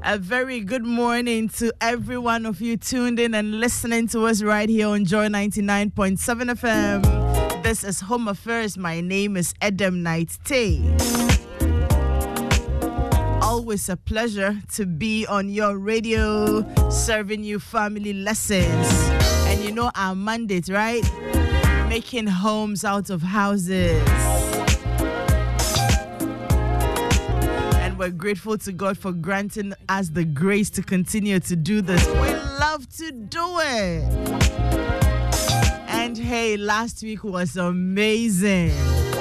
A very good morning to every one of you tuned in and listening to us right here on Joy 99.7 FM. This is Home Affairs. My name is Edem Knight Tay. Always a pleasure to be on your radio, serving you family lessons. And you know our mandate, right? Making homes out of houses. And we're grateful to God for granting us the grace to continue to do this. We love to do it. And hey, last week was amazing.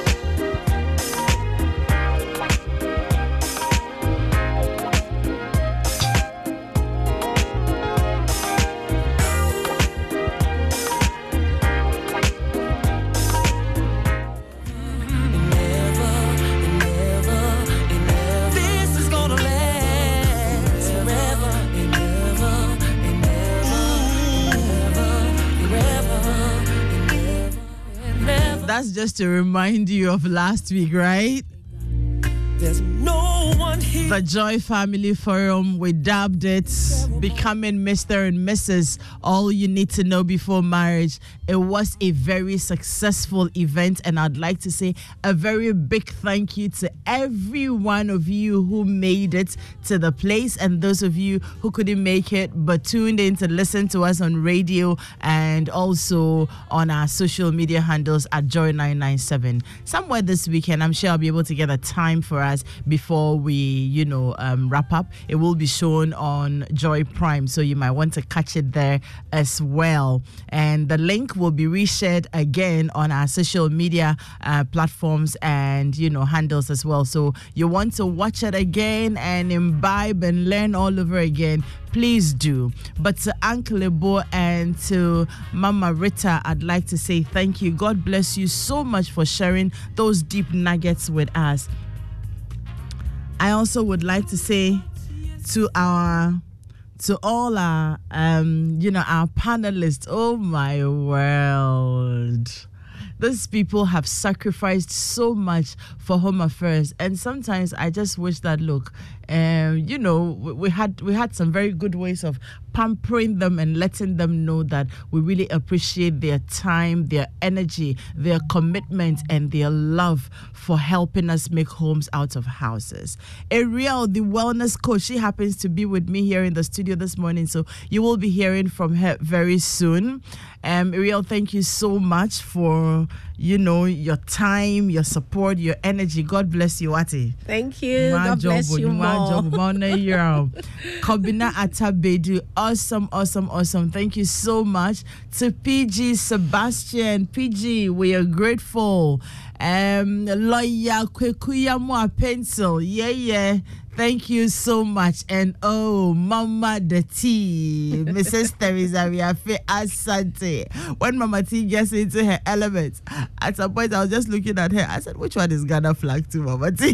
That's just to remind you of last week, right? There's no one here. The Joy Family Forum, we dubbed it Becoming Mr. and Mrs. All You Need to Know Before Marriage. It was a very successful event, and I'd like to say a very big thank you to every one of you who made it to the place, and those of you who couldn't make it but tuned in to listen to us on radio and also on our social media handles at Joy997. Somewhere this weekend, I'm sure I'll be able to get a time for us before we, wrap up. It will be shown on Joy Prime, so you might want to catch it there as well. And the link will be reshared again on our social media platforms and, handles as well. So you want to watch it again and imbibe and learn all over again, please do. But to Uncle Ebo and to Mama Rita, I'd like to say thank you. God bless you so much for sharing those deep nuggets with us. I also would like to say to all our our panelists, oh my world, these people have sacrificed so much for Home Affairs, and sometimes I just wish that we had some very good ways of pampering them and letting them know that we really appreciate their time, their energy, their commitment, and their love for helping us make homes out of houses. Ariel, the wellness coach, she happens to be with me here in the studio this morning, so you will be hearing from her very soon. Ariel, thank you so much for your time, your support, your energy. God bless you, Ati. Thank you. God bless you more. Kobina Atabedu, awesome. Thank you so much. To PG Sebastian, PG, we are grateful. Lawyer Kwekuyamwa Pencil, yeah. Thank you so much. And oh, Mama the T, Mrs. Teresa Riafe Asante. When Mama T gets into her element, at some point I was just looking at her. I said, which one is Ghana flag to Mama T?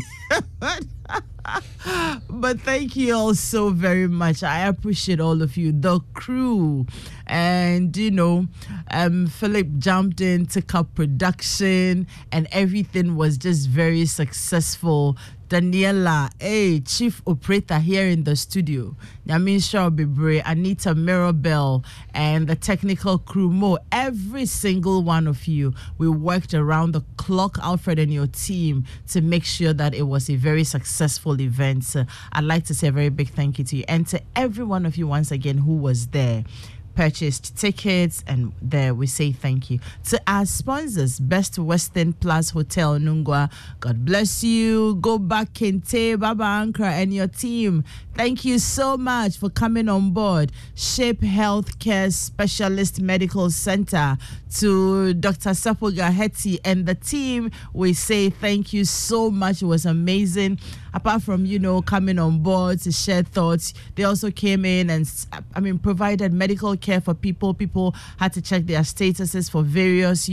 But thank you all so very much. I appreciate all of you, the crew. And Philip jumped in, took up production, and everything was just very successful. Daniela, chief operator here in the studio. Yamin Shawbibre, Anita Mirabel, and the technical crew, Mo, every single one of you. We worked around the clock, Alfred and your team, to make sure that it was a very successful event. So I'd like to say a very big thank you to you and to every one of you once again who was there, purchased tickets, and there we say thank you to our sponsors, Best Western Plus Hotel Nungwa. God bless you. Go back, Kente, Baba Ankara, and your team. Thank you so much for coming on board. Shape Healthcare Specialist Medical Center, to Dr. Sapoga Hetty and the team. We say thank you so much. It was amazing. Apart from, coming on board to share thoughts, they also came in and, provided medical care for people. People had to check their statuses for various,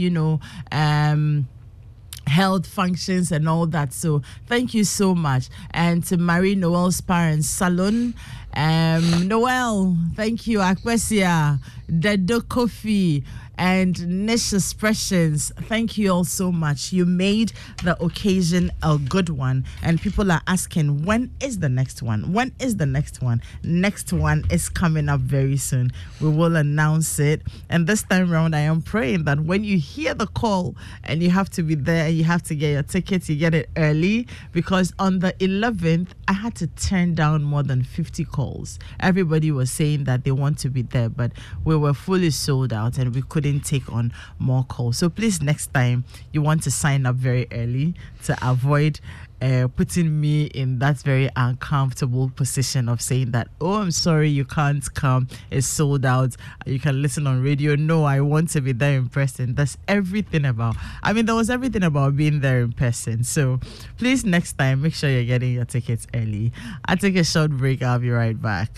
health functions and all that. So thank you so much. And to Marie Noel's parents, Salon, Noel, thank you. Akwesia, Dedo Kofi, and Niche Expressions. Thank you all so much. You made the occasion a good one, and people are asking, when is the next one? When is the next one? Next one is coming up very soon. We will announce it, and this time around I am praying that when you hear the call and you have to be there and you have to get your tickets, you get it early, because on the 11th I had to turn down more than 50 calls. Everybody was saying that they want to be there, but we were fully sold out and we couldn't take on more calls. So please, next time you want to sign up very early to avoid putting me in that very uncomfortable position of saying that, oh, I'm sorry, you can't come, it's sold out, you can listen on radio. No, I want to be there in person. That's everything about, there was everything about being there in person. So please, next time, make sure you're getting your tickets early. I'll take a short break. I'll be right back.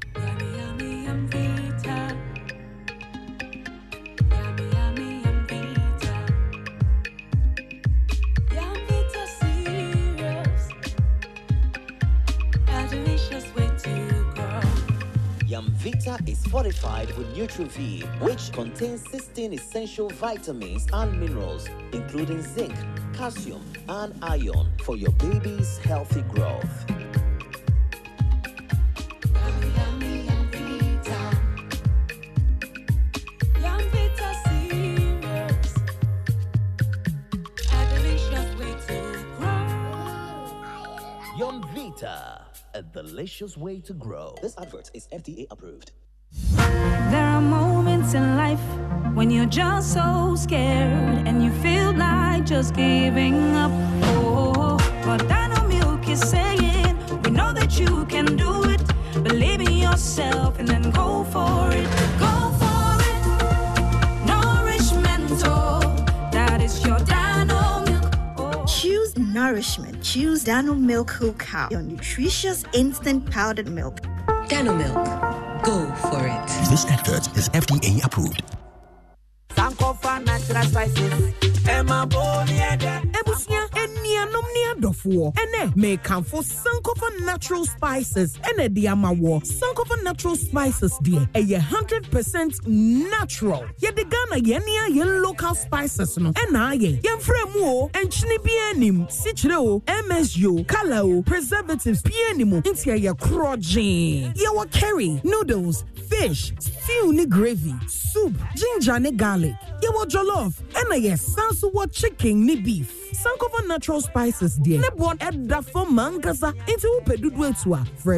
Vita is fortified with Nutri-V, which contains 16 essential vitamins and minerals, including zinc, calcium, and iron for your baby's healthy growth. Young Vita, a delicious way to grow. This advert is FDA approved. There are moments in life when you're just so scared and you feel like just giving up. Oh, but Dino Milk is saying, we know that you can do it. Believe in yourself and then go for it. Go for it. Nourishment, that is your Dino Milk. Oh. Choose nourishment. Choose Dino Milk Whole Cow, your nutritious instant powdered milk. Dino Milk. Go for it. This advert is FDA approved. Sankofa natural spices. Emma Boniada. Ebusia enia nomnia dofo. Ene me kanfo Sankofa natural spices. Ene diamawo. Sankofa natural spices die. Eye 100% natural. Ye de Ghana yenia ye local spices no. Ena ye. Ye fremu o. Enchini bienim. Sichre o. MSU. Kala o. Preservatives bienimu. Intia ye krojin. Ye wa curry. Noodles. Fish. Stew ni gravy. Soup. Ginger ni garlic. Ye wa jollof. Ena ye sansu wa chicken ni beef. Sankofa natural spices dear. Nebon edda for mangaza into upedudu etua for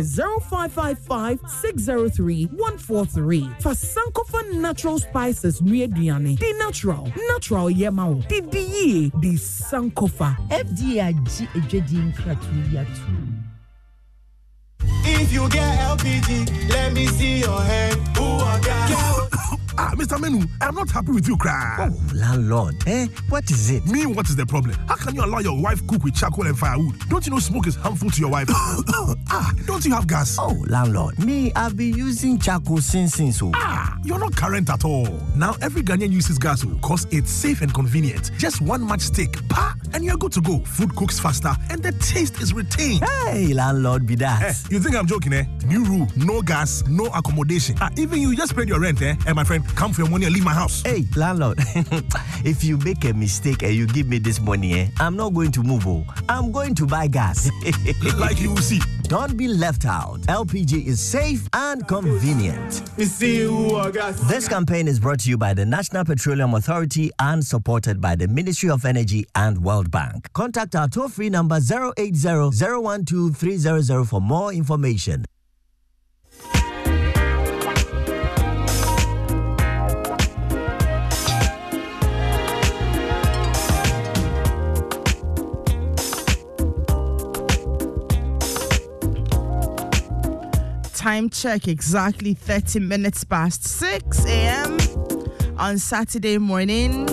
0555-603-143. For Sankofa natural spices nuye diane. Di natural yemao. Di Sankofa. FDA ejedi kratuya too. If you get LPG, let me see your hand. Who are that? Mr. Menu, I'm not happy with you, cry. Oh, landlord, what is it? Me, what is the problem? How can you allow your wife cook with charcoal and firewood? Don't you know smoke is harmful to your wife? Don't you have gas? Oh, landlord, me, I've been using charcoal since so. You're not current at all. Now, every Ghanaian uses gas because it's safe and convenient. Just one matchstick, and you're good to go. Food cooks faster, and the taste is retained. Hey, landlord, be that. You think I'm joking, New rule, no gas, no accommodation. Even you just paid your rent, And my friend, come for your money and leave my house. Hey, landlord, if you make a mistake and you give me this money, I'm not going to move. I'm going to buy gas. Like you will see. Don't be left out. LPG is safe and convenient. This campaign is brought to you by the National Petroleum Authority and supported by the Ministry of Energy and World Bank. Contact our toll-free number 080-012-300 for more information. Time check, exactly 30 minutes past 6 a.m. on Saturday morning.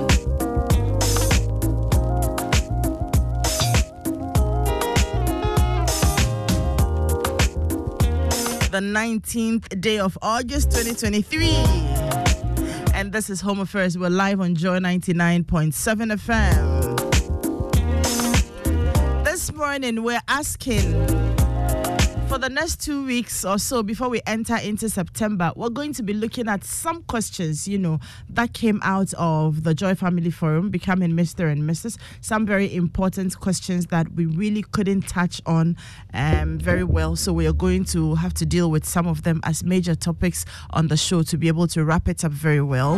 The 19th day of August 2023. And this is Home Affairs. We're live on Joy 99.7 FM. This morning we're asking, For the next 2 weeks or so before we enter into September, we're going to be looking at some questions, that came out of the Joy Family Forum, Becoming Mr. and Mrs. Some very important questions that we really couldn't touch on very well. So we are going to have to deal with some of them as major topics on the show to be able to wrap it up very well.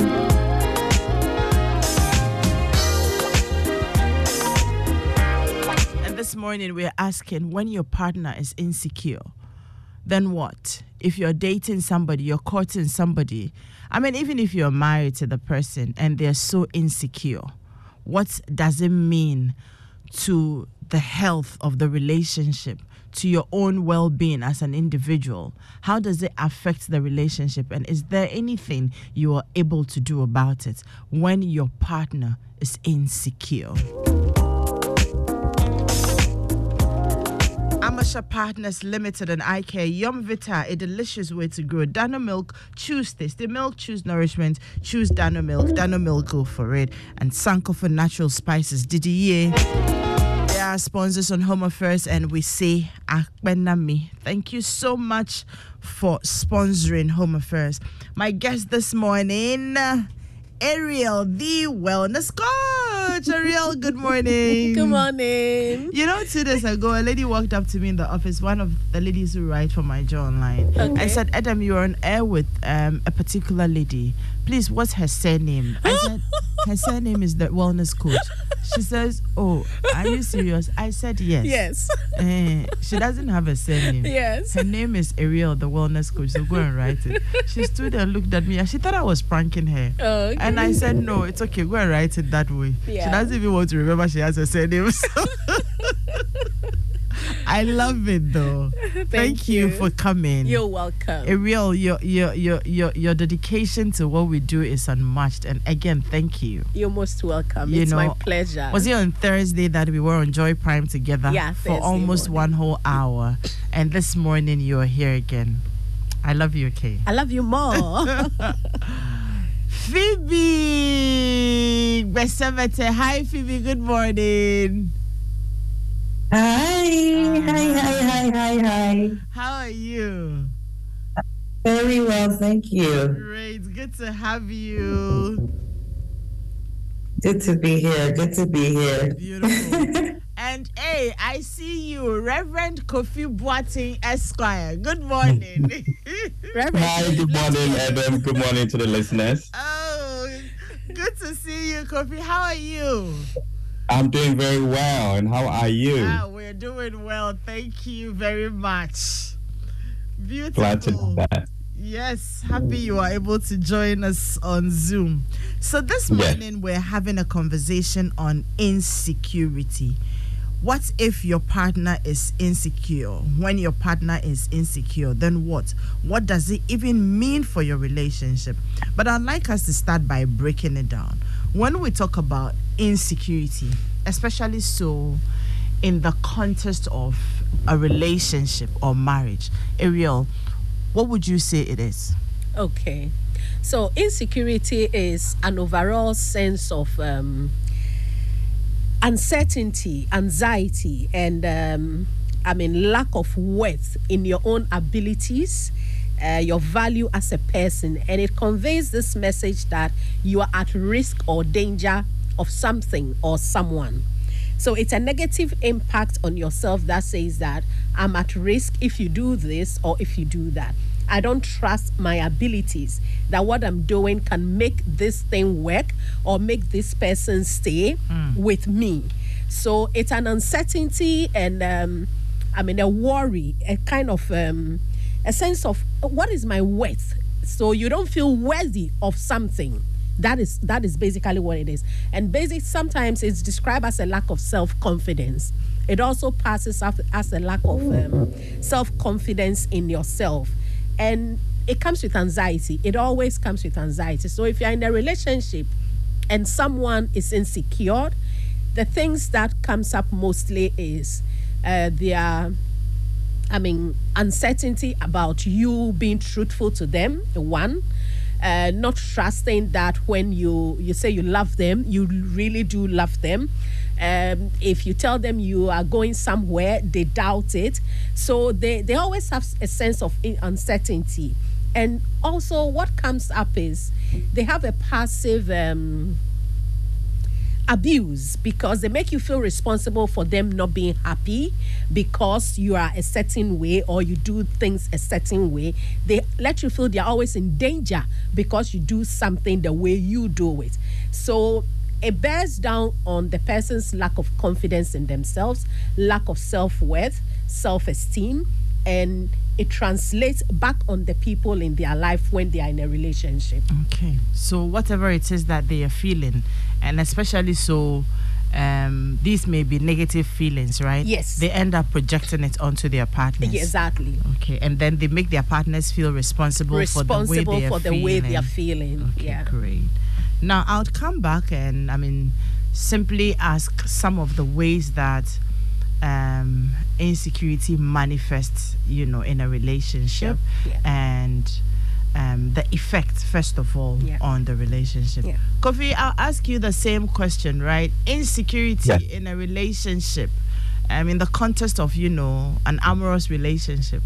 This morning we're asking, when your partner is insecure, then what? If you're dating somebody, you're courting somebody, even if you're married to the person and they're so insecure, what does it mean to the health of the relationship, to your own well-being as an individual? How does it affect the relationship? And is there anything you are able to do about it when your partner is insecure? Amasha Partners Limited and iCare Yum Vita, a delicious way to grow. Dano Milk, choose tasty milk, choose nourishment, choose Dano Milk. Dano Milk, go for it. And Sankofa Natural Spices, Didier. They are sponsors on Home Affairs, and we say Akbenami. Thank you so much for sponsoring Home Affairs. My guest this morning, Ariel, the wellness coach. Ariel, good morning. Good morning. 2 days ago, a lady walked up to me in the office, one of the ladies who write for my Joy Online. Okay. I said, Adam, you're on air with a particular lady. Please, what's her surname? I said, her surname is the wellness coach. She says, oh, are you serious? I said, yes. Yes. She doesn't have a surname. Yes. Her name is Ariel, the wellness coach, so go and write it. She stood and looked at me, and she thought I was pranking her. Okay. And I said, no, it's okay, go and write it that way. Yeah. She doesn't even want to remember she has a surname. So I love it though. Thank you for coming. You're welcome. Ariel, your dedication to what we do is unmatched. And again, thank you. You're most welcome. It's my pleasure. Was it on Thursday that we were on Joy Prime together? Yeah, for almost one whole hour. And this morning you're here again. I love you, okay? I love you more. Phoebe Besemete. Hi, Phoebe. Good morning. Hi. How are you? Very well, thank you. Great. Good to have you. Good to be here. Beautiful. And hey, I see you, Reverend Kofi Boateng Esquire. Good morning. Hi, good morning, Adam. Good morning to the listeners. Oh, good to see you, Kofi. How are you? I'm doing very well. And how are you? We're doing well. Thank you very much. Beautiful. Glad to know that. Yes, happy you are able to join us on Zoom. So this morning we're having a conversation on insecurity. What if your partner is insecure? When your partner is insecure, then what? What does it even mean for your relationship? But I'd like us to start by breaking it down. When we talk about insecurity, especially so in the context of a relationship or marriage, Ariel, what would you say it is? Okay. So insecurity is an overall sense of uncertainty, anxiety, and lack of worth in your own abilities, your value as a person. And it conveys this message that you are at risk or danger of something or someone. So it's a negative impact on yourself that says that I'm at risk if you do this or if you do that. I don't trust my abilities, that what I'm doing can make this thing work or make this person stay with me. So it's an uncertainty and a worry, a kind of a sense of what is my worth. So you don't feel worthy of something. That is basically what it is. And sometimes it's described as a lack of self-confidence. It also passes as a lack of self-confidence in yourself. And it comes with anxiety. It always comes with anxiety. So if you're in a relationship and someone is insecure, the things that comes up mostly is uncertainty about you being truthful to them, one. Not trusting that when you say you love them, you really do love them. If you tell them you are going somewhere, they doubt it. So they always have a sense of uncertainty. And also what comes up is they have a passive abuse, because they make you feel responsible for them not being happy because you are a certain way or you do things a certain way. They let you feel they're always in danger because you do something the way you do it. So it bears down on the person's lack of confidence in themselves, lack of self-worth, self-esteem, and it translates back on the people in their life when they are in a relationship. Okay. So whatever it is that they are feeling, and especially so these may be negative feelings, right? Yes. They end up projecting it onto their partners. Yeah, exactly. Okay. And then they make their partners feel responsible for the way they are feeling. Okay, yeah. Great. Now, I'll come back and, simply ask some of the ways that insecurity manifests, in a relationship, and the effect, first of all, on the relationship. Yeah. Kofi, I'll ask you the same question, right? Insecurity in a relationship, in the context of, an amorous relationship.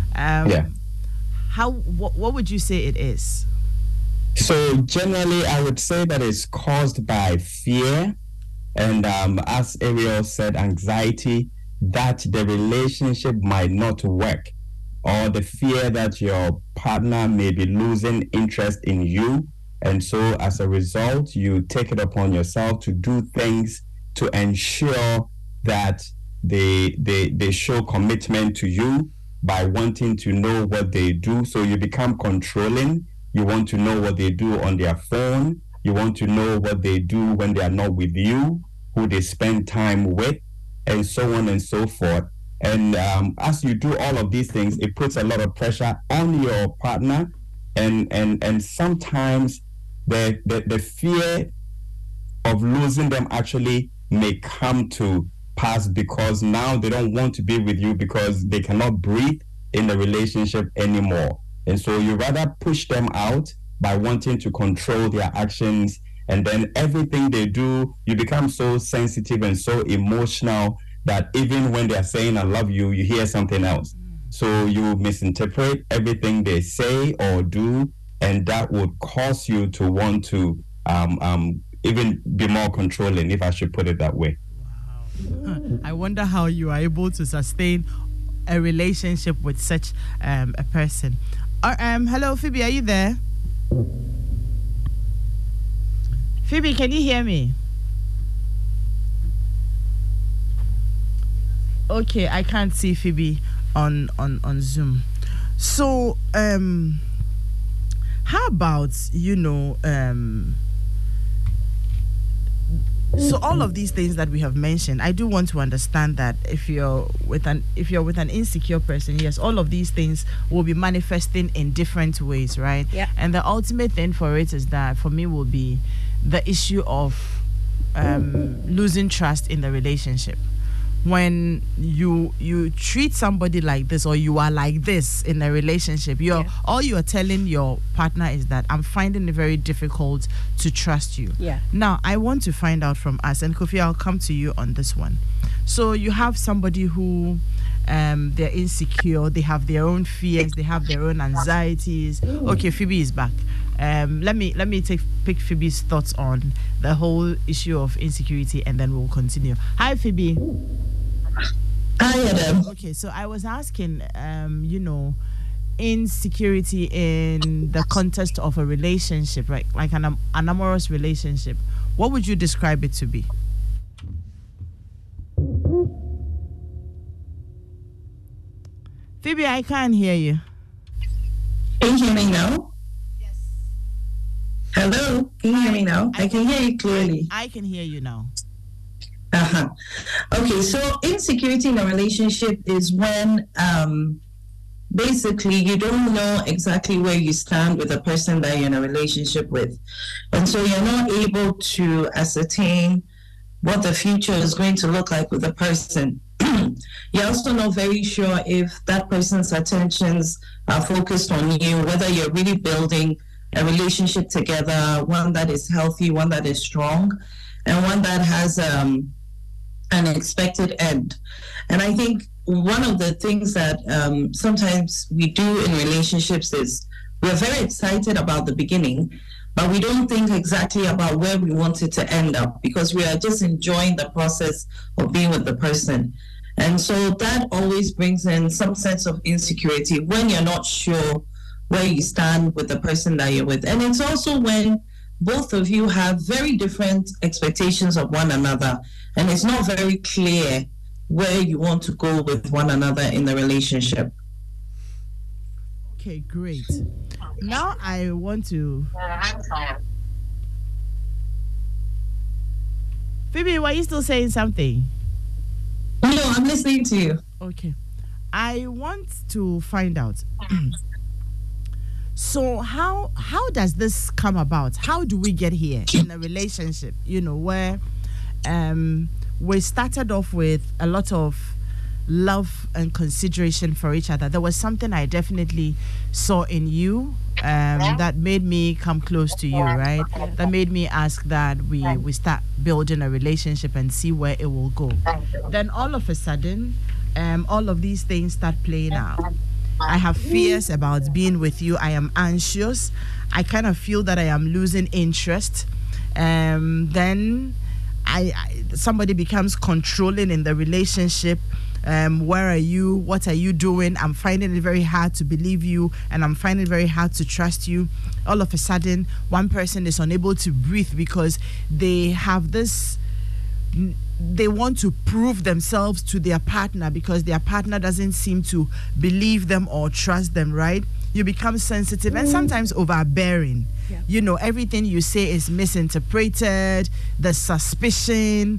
What would you say it is? So generally, I would say that it's caused by fear, and as Ariel said, anxiety that the relationship might not work, or the fear that your partner may be losing interest in you. And so as a result, you take it upon yourself to do things to ensure that they show commitment to you by wanting to know what they do. So you become controlling. You want to know what they do on their phone. You want to know what they do when they are not with you, who they spend time with, and so on and so forth. And as you do all of these things, it puts a lot of pressure on your partner. And sometimes the fear of losing them actually may come to pass, because now they don't want to be with you because they cannot breathe in the relationship anymore. And so you rather push them out by wanting to control their actions. And then everything they do, you become so sensitive and so emotional that even when they're saying, I love you, you hear something else. So you misinterpret everything they say or do, and that would cause you to want to even be more controlling, if I should put it that way. Wow. I wonder how you are able to sustain a relationship with such a person. Hello, Phoebe, are you there? Phoebe, can you hear me? Okay, I can't see Phoebe on Zoom. So, how about, so all of these things that we have mentioned, I do want to understand that if you're with an insecure person, yes, all of these things will be manifesting in different ways, right? Yeah. And the ultimate thing for it is that, for me, will be the issue of losing trust in the relationship. When you treat somebody like this, or you are like this in a relationship, all you are telling your partner is that I'm finding it very difficult to trust you. Yeah. Now, I want to find out from us, and Kofi, I'll come to you on this one. So you have somebody who they're insecure, they have their own fears, they have their own anxieties. Okay, Phoebe is back. Let me pick Phoebe's thoughts on the whole issue of insecurity, and then we'll continue. Hi, Phoebe. Hi, Adam. Okay, so I was asking, insecurity in the context of a relationship, right? Like an amorous relationship. What would you describe it to be? Phoebe, I can't hear you. Can you hear me now? Yes. Hello? Can you hear me now? I can hear you clearly. I can hear you now. Okay, so insecurity in a relationship is when basically you don't know exactly where you stand with the person that you're in a relationship with. And so you're not able to ascertain what the future is going to look like with the person. You're also not very sure if that person's attentions are focused on you, whether you're really building a relationship together, one that is healthy, one that is strong, and one that has unexpected end. And I think one of the things that sometimes we do in relationships is we're very excited about the beginning, but we don't think exactly about where we want it to end up because we are just enjoying the process of being with the person. And so that always brings in some sense of insecurity when you're not sure where you stand with the person that you're with. And it's also when both of you have very different expectations of one another, and it's not very clear where you want to go with one another in the relationship. Okay, great. Now I want to... Phoebe, were you still saying something? No, I'm listening to you. Okay. I want to find out. So how does this come about? How do we get here in a relationship, where we started off with a lot of love and consideration for each other? There was something I definitely saw in you that made me come close to you, right? That made me ask that we start building a relationship and see where it will go. Then all of a sudden, all of these things start playing out. I have fears about being with you. I am anxious. I kind of feel that I am losing interest. Then somebody becomes controlling in the relationship. Where are you? What are you doing? I'm finding it very hard to believe you, and I'm finding it very hard to trust you. All of a sudden, one person is unable to breathe because they have this... They want to prove themselves to their partner because their partner doesn't seem to believe them or trust them, right? You become sensitive and sometimes overbearing. Yeah. Everything you say is misinterpreted, the suspicion.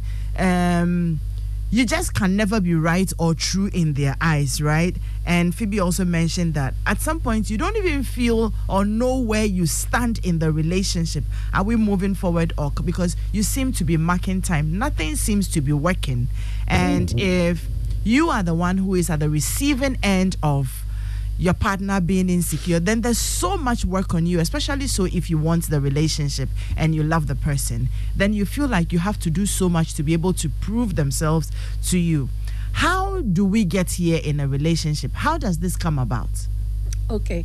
You just can never be right or true in their eyes, right? And Phoebe also mentioned that at some point you don't even feel or know where you stand in the relationship. Are we moving forward or because you seem to be marking time? Nothing seems to be working. And if you are the one who is at the receiving end of your partner being insecure, then there's so much work on you, especially so if you want the relationship and you love the person, then you feel like you have to do so much to be able to prove themselves to you. How do we get here in a relationship? How does this come about? Okay.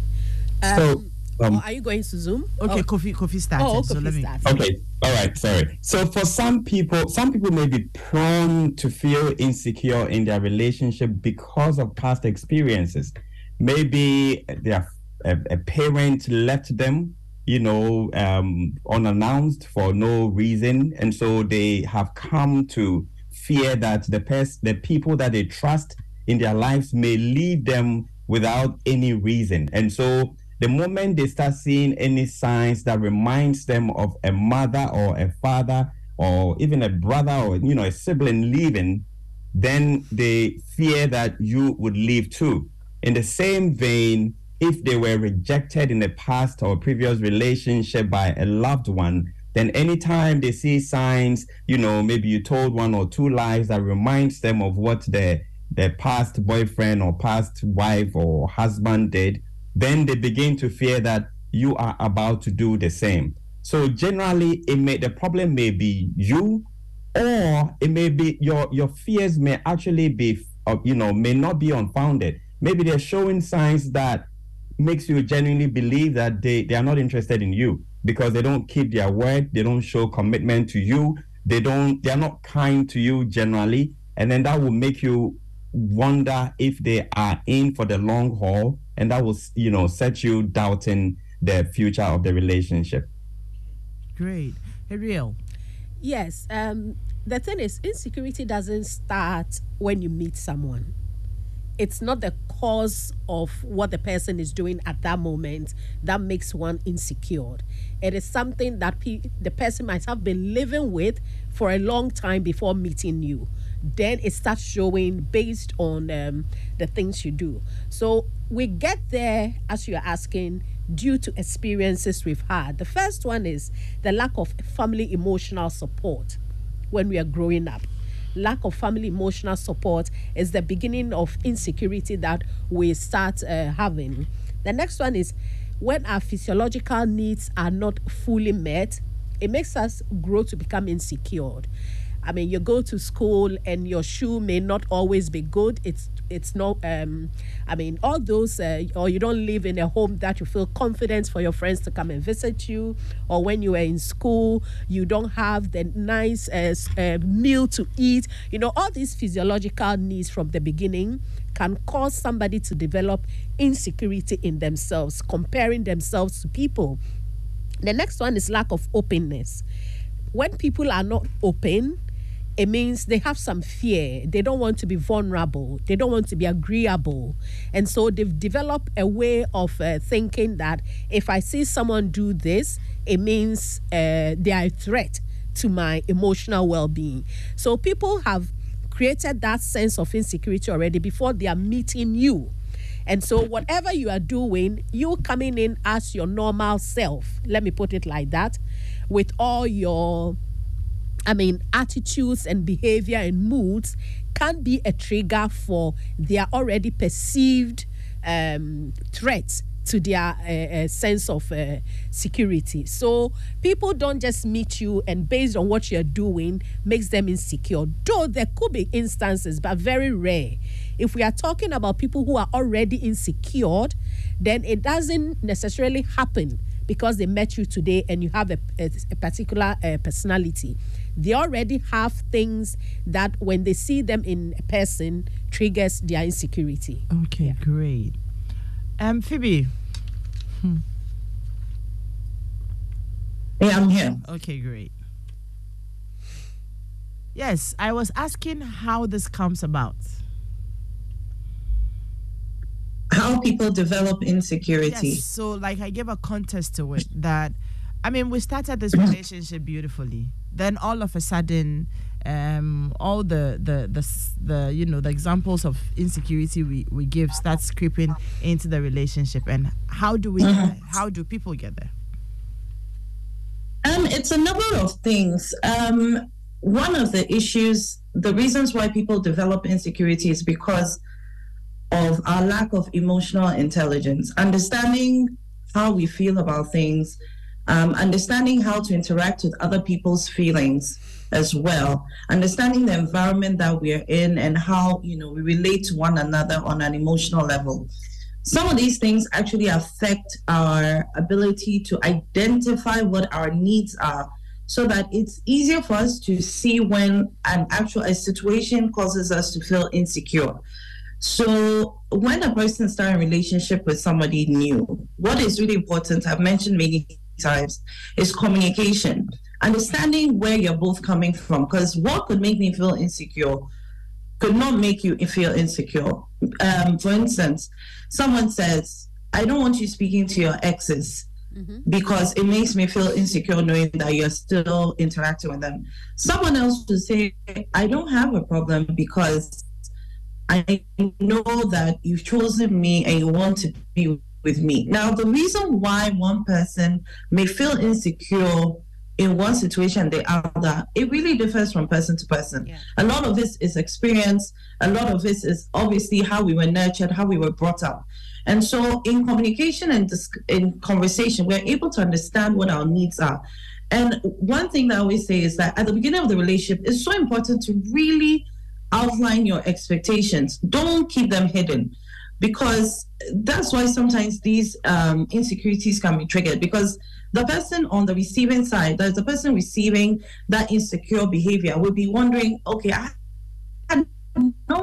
Are you going to Zoom? Okay, Kofi started. Kofi let me. started. Okay, all right, sorry. So for some people may be prone to feel insecure in their relationship because of past experiences. Maybe a parent left them, unannounced for no reason. And so they have come to fear that the people that they trust in their lives may leave them without any reason. And so the moment they start seeing any signs that reminds them of a mother or a father or even a brother or, a sibling leaving, then they fear that you would leave too. In the same vein, if they were rejected in the past or previous relationship by a loved one, then anytime they see signs, maybe you told one or two lies that reminds them of what their past boyfriend or past wife or husband did, then they begin to fear that you are about to do the same. So generally, the problem may be you, or it may be your fears may actually be, may not be unfounded. Maybe they're showing signs that makes you genuinely believe that they are not interested in you because they don't keep their word, they don't show commitment to you, they are not kind to you generally, and then that will make you wonder if they are in for the long haul, and that will set you doubting the future of the relationship. Great. Ariel. Yes. The thing is, insecurity doesn't start when you meet someone. It's not the cause of what the person is doing at that moment that makes one insecure. It is something that the person might have been living with for a long time before meeting you. Then it starts showing based on the things you do. So we get there, as you're asking, due to experiences we've had. The first one is the lack of family emotional support when we are growing up. Lack of family emotional support is the beginning of insecurity that we start having. The next one is when our physiological needs are not fully met, it makes us grow to become insecure. I mean, you go to school and your shoe may not always be good. It's not, I mean, all those, or you don't live in a home that you feel confident for your friends to come and visit you, or when you are in school, you don't have the nice meal to eat. You know, all these physiological needs from the beginning can cause somebody to develop insecurity in themselves, comparing themselves to people. The next one is lack of openness. When people are not open, it means they have some fear. They don't want to be vulnerable. They don't want to be agreeable. And so they've developed a way of thinking that if I see someone do this, it means they are a threat to my emotional well-being. So people have created that sense of insecurity already before they are meeting you. And so whatever you are doing, you coming in as your normal self, let me put it like that, with all your, attitudes and behavior and moods, can be a trigger for their already perceived threats to their sense of security. So people don't just meet you and based on what you're doing makes them insecure. Though there could be instances, but very rare. If we are talking about people who are already insecure, then it doesn't necessarily happen because they met you today and you have a particular personality. They already have things that when they see them in a person triggers their insecurity. Okay, great. Phoebe. Yeah, I'm here. Okay, great. Yes, I was asking how this comes about. How people develop insecurity. Yes, so like I gave a context to it that, we started this relationship beautifully. Then all of a sudden, all the examples of insecurity we give starts creeping into the relationship. And how do people get there? It's a number of things. One of the reasons why people develop insecurity is because of our lack of emotional intelligence, understanding how we feel about things, understanding how to interact with other people's feelings as well, understanding the environment that we are in and how, we relate to one another on an emotional level. Some of these things actually affect our ability to identify what our needs are so that it's easier for us to see when a situation causes us to feel insecure. So when a person starts a relationship with somebody new, what is really important, I've mentioned many times, is communication. Understanding where you're both coming from, because what could make me feel insecure could not make you feel insecure. For instance, someone says, I don't want you speaking to your exes because it makes me feel insecure knowing that you're still interacting with them. Someone else will say, I don't have a problem because I know that you've chosen me and you want to be with me. Now, the reason why one person may feel insecure in one situation or the other, it really differs from person to person. Yeah. A lot of this is experience. A lot of this is obviously how we were nurtured, how we were brought up. And so in communication and in conversation, we're able to understand what our needs are. And one thing that I always say is that at the beginning of the relationship, it's so important to really outline your expectations. Don't keep them hidden, because that's why sometimes these insecurities can be triggered, because the person on the receiving side, there's the person receiving that insecure behavior, will be wondering, okay, I had no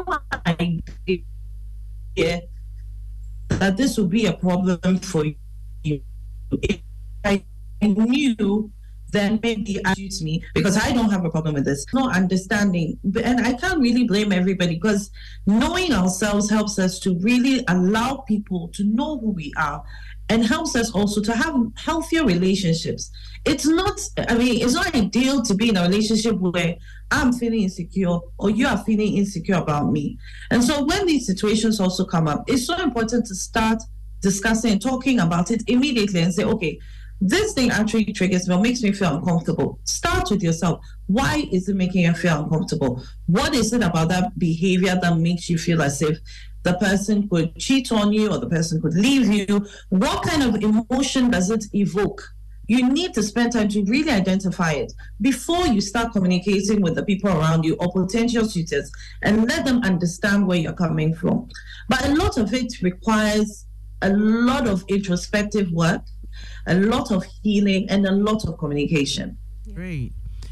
idea that this would be a problem for you. If I knew, then maybe accuse me because I don't have a problem with this. Not understanding. And I can't really blame everybody, because knowing ourselves helps us to really allow people to know who we are, and helps us also to have healthier relationships. It's not ideal to be in a relationship where I'm feeling insecure or you are feeling insecure about me. And so when these situations also come up, it's so important to start discussing and talking about it immediately and say, okay, this thing actually triggers me or makes me feel uncomfortable. Start with yourself. Why is it making you feel uncomfortable? What is it about that behavior that makes you feel as if the person could cheat on you or the person could leave you? What kind of emotion does it evoke you need to spend time to really identify it before you start communicating with the people around you or potential suitors, and let them understand where you're coming from. But a lot of it requires a lot of introspective work, a lot of healing, and a lot of communication. Great.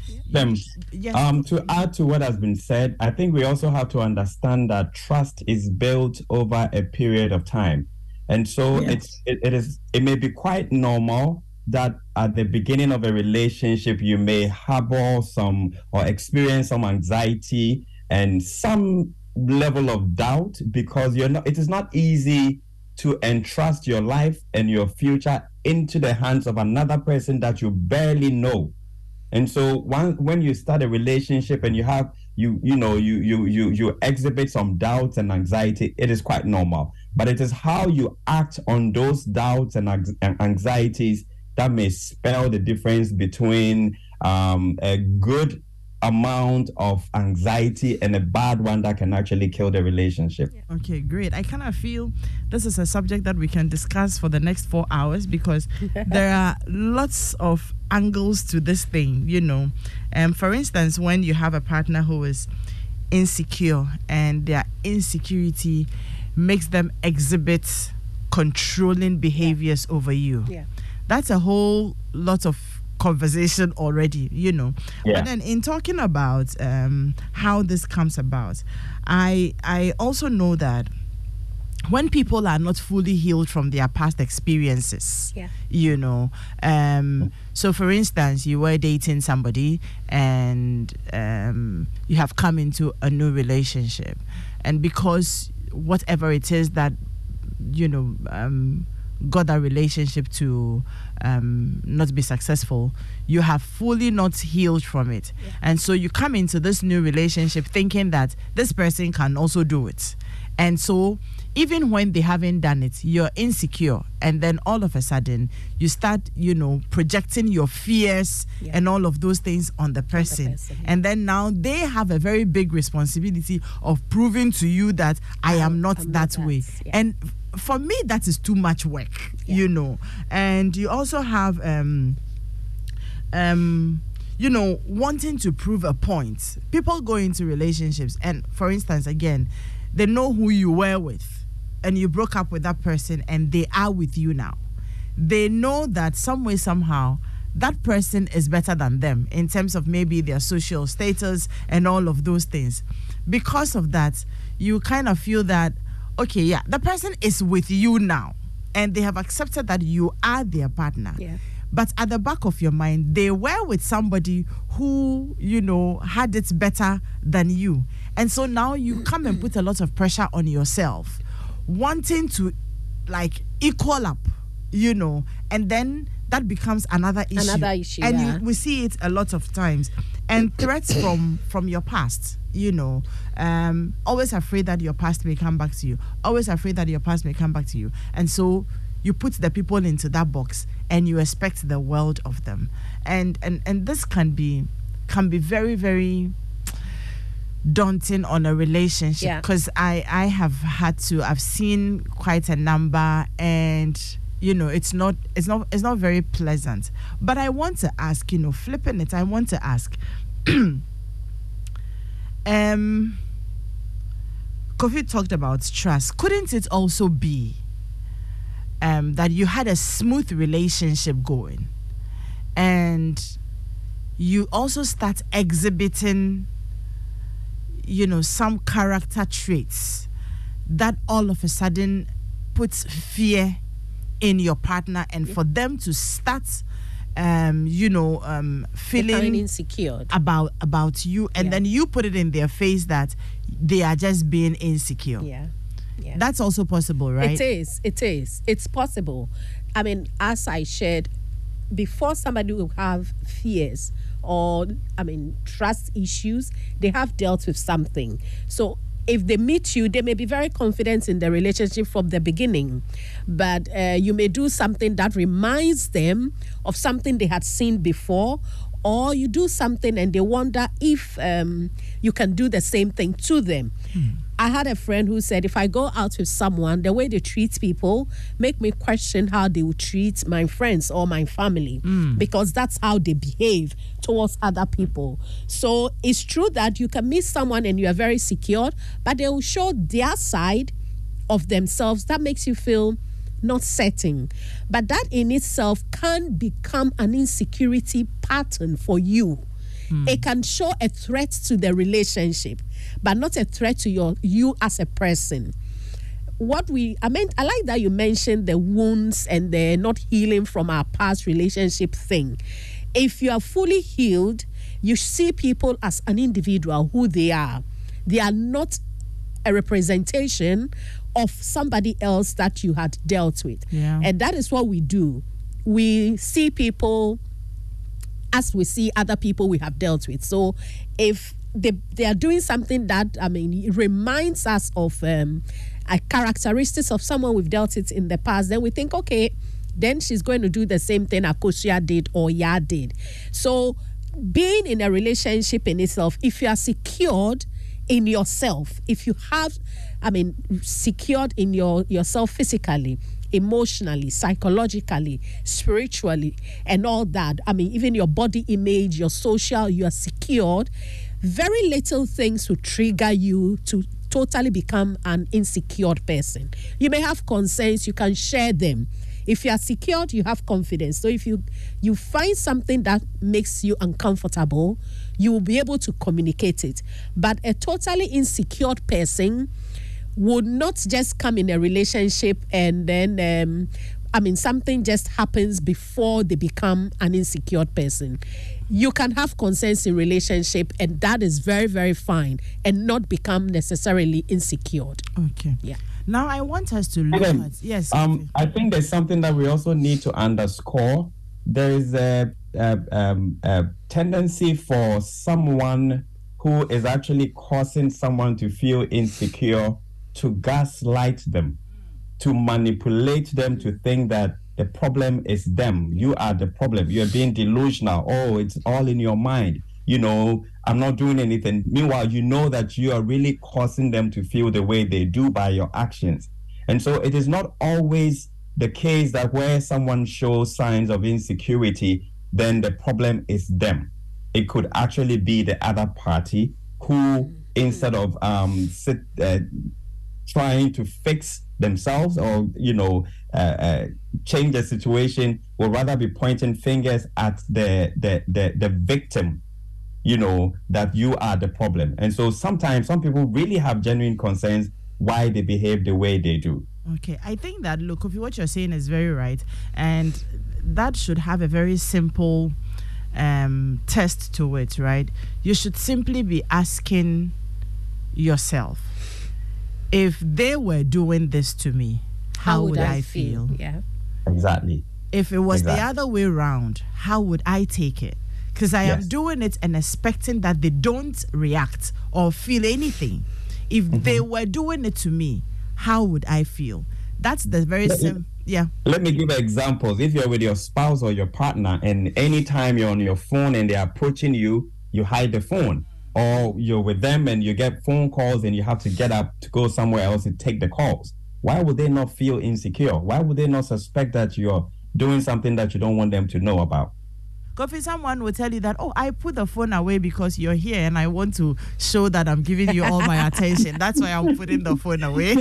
To add to what has been said, I think we also have to understand that trust is built over a period of time. And so it may be quite normal that at the beginning of a relationship, you may harbor some or experience some anxiety and some level of doubt, because it is not easy to entrust your life and your future into the hands of another person that you barely know. And so when you start a relationship and you exhibit some doubts and anxiety, it is quite normal. But it is how you act on those doubts and anxieties that may spell the difference between a good amount of anxiety and a bad one that can actually kill the relationship. Okay, great. I kind of feel this is a subject that we can discuss for the next 4 hours, because there are lots of angles to this thing, for instance, when you have a partner who is insecure and their insecurity makes them exhibit controlling behaviors over you. That's a whole lot of conversation already, But then in talking about how this comes about, I also know that when people are not fully healed from their past experiences, so for instance, you were dating somebody and you have come into a new relationship, and because whatever it is that got that relationship to not be successful, you have fully not healed from it. And so you come into this new relationship thinking that this person can also do it. And so even when they haven't done it, you're insecure. And then all of a sudden, you start, projecting your fears and all of those things on the person. And then now they have a very big responsibility of proving to you that I am not that way. And for me, that is too much work, And you also have, wanting to prove a point. People go into relationships, and for instance, again, they know who you were with, and you broke up with that person, and they are with you now. They know that some way, somehow, that person is better than them in terms of maybe their social status and all of those things. Because of that, you kind of feel that, okay, the person is with you now, and they have accepted that you are their partner. But at the back of your mind, they were with somebody who, had it better than you. And so now you come and put a lot of pressure on yourself, wanting to, equal up, and then that becomes another issue. And we see it a lot of times. And threats from your past, always afraid that your past may come back to you. Always afraid that your past may come back to you. And so you put the people into that box and you expect the world of them. And this can be very, very daunting on a relationship, because I've seen quite a number, and it's not very pleasant. But I want to ask, flipping it, I want to ask, Kofi talked about trust. Couldn't it also be that you had a smooth relationship going, and you also start exhibiting, some character traits that all of a sudden puts fear in your partner, and for them to start feeling insecure about you, and then you put it in their face that they are just being insecure. That's also possible, right? It is. It's possible. I mean, as I shared, before somebody will have fears or, trust issues, they have dealt with something. So if they meet you, they may be very confident in the relationship from the beginning, but you may do something that reminds them of something they had seen before, or you do something and they wonder if you can do the same thing to them. I had a friend who said, if I go out with someone, the way they treat people make me question how they would treat my friends or my family, because that's how they behave towards other people. So it's true that you can meet someone and you are very secure, but they will show their side of themselves that makes you feel not certain. But that in itself can become an insecurity pattern for you. It can show a threat to the relationship, but not a threat to you as a person. I like that you mentioned the wounds and the not healing from our past relationship thing. If you are fully healed, you see people as an individual, who they are. They are not a representation of somebody else that you had dealt with. Yeah. And that is what we do. We see people as we see other people we have dealt with. So if they are doing something that, it reminds us of a characteristics of someone we've dealt with in the past, then we think, okay, then she's going to do the same thing Akosia did or Ya did. So being in a relationship in itself, if you are secured in yourself, if you have, secured in yourself physically, emotionally, psychologically, spiritually, and all that, even your body image, your social, you are secured, very little things will trigger you to totally become an insecure person. You may have concerns, you can share them. If you are secured, you have confidence. So if you find something that makes you uncomfortable, you will be able to communicate it. But a totally insecure person would not just come in a relationship and then, something just happens before they become an insecure person. You can have concerns in relationship, and that is very, very fine, and not become necessarily insecure. Okay. Yeah. Now I want us to look at yes. I think there's something that we also need to underscore. There is a tendency for someone who is actually causing someone to feel insecure to gaslight them, to manipulate them to think that the problem is them. You are the problem. You're being delusional. Oh, it's all in your mind. I'm not doing anything. Meanwhile, you know that you are really causing them to feel the way they do by your actions. And so it is not always the case that where someone shows signs of insecurity, then the problem is them. It could actually be the other party who, instead of trying to fix themselves or, change the situation, will rather be pointing fingers at the victim, that you are the problem. And so sometimes some people really have genuine concerns why they behave the way they do. Okay, I think that, look, Kofi, what you're saying is very right. And that should have a very simple test to it, right? You should simply be asking yourself, if they were doing this to me, how would I feel? Yeah. Exactly. If it was the other way around, how would I take it? Because I am doing it and expecting that they don't react or feel anything. If they were doing it to me, how would I feel? That's the very simple. Yeah. Let me give examples. If you're with your spouse or your partner, and anytime you're on your phone and they're approaching you, you hide the phone. Or you're with them and you get phone calls and you have to get up to go somewhere else and take the calls. Why would they not feel insecure? Why would they not suspect that you're doing something that you don't want them to know about? Kofi, someone will tell you that, I put the phone away because you're here and I want to show that I'm giving you all my attention. That's why I'm putting the phone away.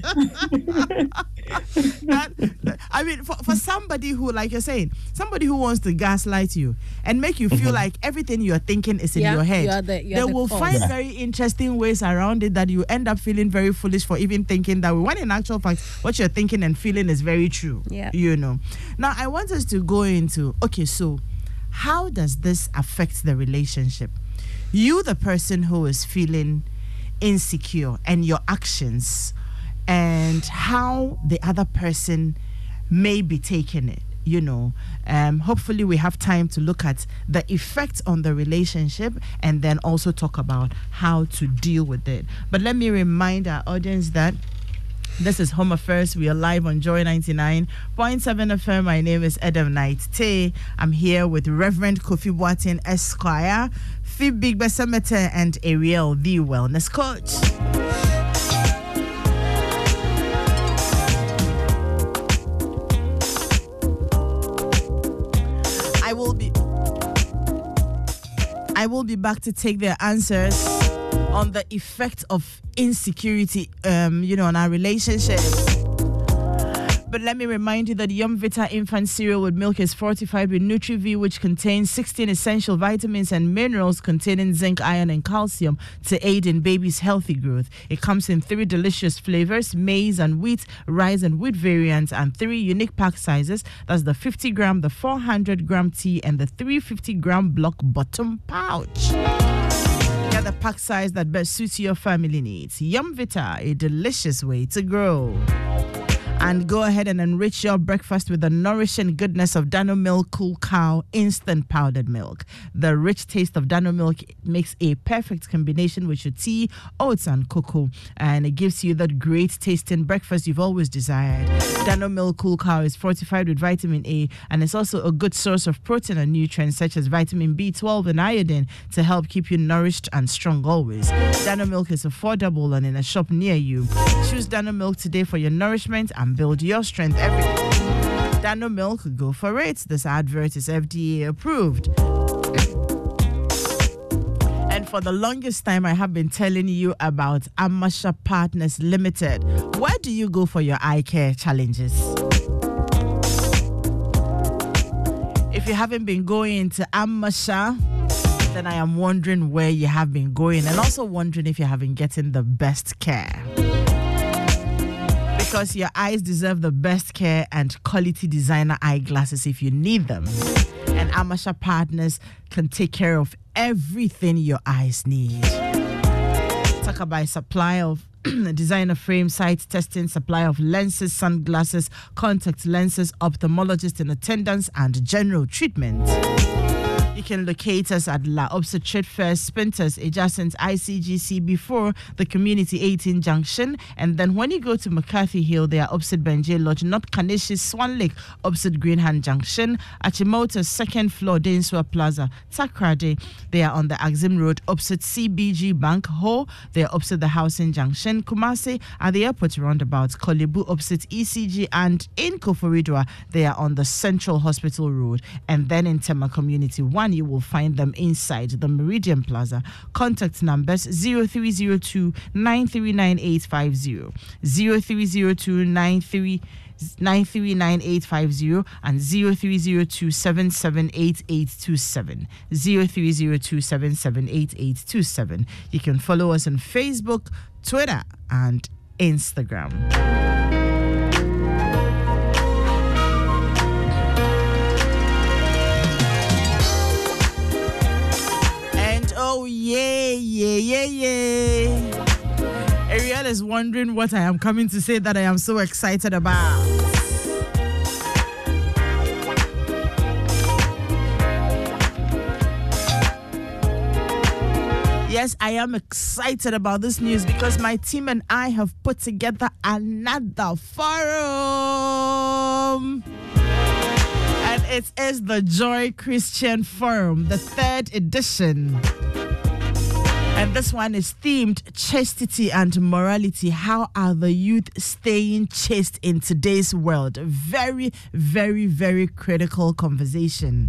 For somebody who, like you're saying, somebody who wants to gaslight you and make you feel like everything you're thinking is in your head, they will find very interesting ways around it that you end up feeling very foolish for even thinking that way, when in actual fact, what you're thinking and feeling is very true. Yeah. Now, I want us to go into, so how does this affect the relationship? You, the person who is feeling insecure, and your actions, and how the other person may be taking it. Hopefully we have time to look at the effect on the relationship and then also talk about how to deal with it. But let me remind our audience that This is Home Affairs. We are live on Joy 99.7 FM. My name is Adam Knight Tay. I'm here with Reverend Kofi Boateng Esquire, Phoebe Big Besemete, and Ariel, the wellness coach. I will be back to take their answers on the effect of insecurity, on our relationships. But let me remind you that Yum Vita infant cereal with milk is fortified with Nutri-V, which contains 16 essential vitamins and minerals containing zinc, iron, and calcium to aid in baby's healthy growth. It comes in 3 delicious flavors: maize and wheat, rice and wheat variants, and 3 unique pack sizes. That's the 50 gram, the 400 gram tea, and the 350 gram block bottom pouch. Get the pack size that best suits your family needs. Yum Vita, a delicious way to grow. And go ahead and enrich your breakfast with the nourishing goodness of Dano Milk Cool Cow Instant Powdered Milk. The rich taste of Dano Milk makes a perfect combination with your tea, oats, and cocoa. And it gives you that great tasting breakfast you've always desired. Dano Milk Cool Cow is fortified with vitamin A, and it's also a good source of protein and nutrients such as vitamin B12 and iodine to help keep you nourished and strong always. Dano Milk is affordable and in a shop near you. Choose Dano Milk today for your nourishment and build your strength every day. Dano Milk, go for it. This advert is FDA approved. And for the longest time, I have been telling you about Amasha Partners Limited. Where do you go for your eye care challenges? If you haven't been going to Amasha, then I am wondering where you have been going, and also wondering if you have been getting the best care. Because your eyes deserve the best care and quality designer eyeglasses if you need them. And Amasha Partners can take care of everything your eyes need. Talk about supply of designer frame, sight testing, supply of lenses, sunglasses, contact lenses, ophthalmologist in attendance, and general treatment. You can locate us at La Opsa Trade Fair, Spinters, adjacent ICGC before the Community 18 Junction. And then when you go to McCarthy Hill, they are opposite Benjay Lodge, not Kaneshi, Swan Lake, opposite Greenhand Junction. Achimoto's second floor, Dainsua Plaza, Takrade, they are on the Axim Road, opposite CBG Bank. Ho, they are opposite the Housing Junction. Kumasi at the airport roundabout. Kolebu, opposite ECG. And in Koforidua, they are on the Central Hospital Road. And then in Tema Community 1, you will find them inside the Meridian Plaza. Contact numbers 0302 939850, 0302 939850, and 0302 778827, 0302 778827. You can follow us on Facebook, Twitter, and Instagram. Oh, yeah. Ariel is wondering what I am coming to say that I am so excited about. Yes, I am excited about this news because my team and I have put together another forum. And it is the Joy Christian Forum, the 3rd edition. And this one is themed chastity and morality. How are the youth staying chaste in today's world? Very, very, very critical conversation.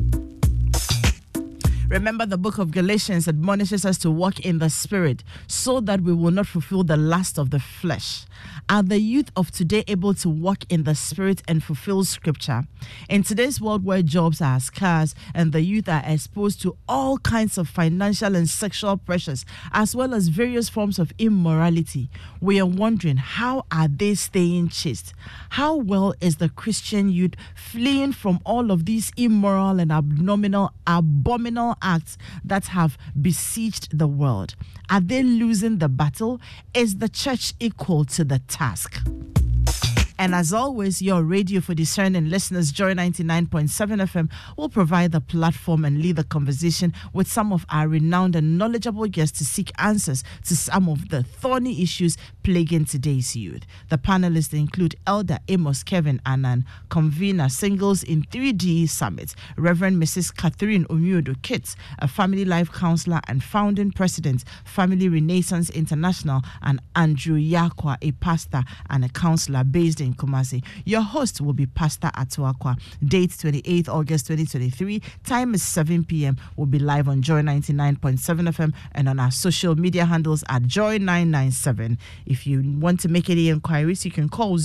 Remember, the book of Galatians admonishes us to walk in the Spirit so that we will not fulfill the lust of the flesh. Are the youth of today able to walk in the Spirit and fulfill Scripture? In today's world where jobs are scarce and the youth are exposed to all kinds of financial and sexual pressures, as well as various forms of immorality, we are wondering, how are they staying chaste? How well is the Christian youth fleeing from all of these immoral and abominable acts that have besieged the world? Are they losing the battle? Is the church equal to the task? And as always, your radio for discerning listeners, Joy 99.7 FM, will provide the platform and lead the conversation with some of our renowned and knowledgeable guests to seek answers to some of the thorny issues plaguing today's youth. The panelists include Elder Amos Kevin Annan, convener Singles in 3D Summit, Reverend Mrs. Catherine Omuodo Kitts, a family life counselor and founding president, Family Renaissance International, and Andrew Yakwa, a pastor and a counselor based in Kumasi. Your host will be Pastor Atuakwa. Date 28th August 2023. Time is 7 p.m. We'll be live on Joy 99.7 FM and on our social media handles at Joy997. If you want to make any inquiries, you can call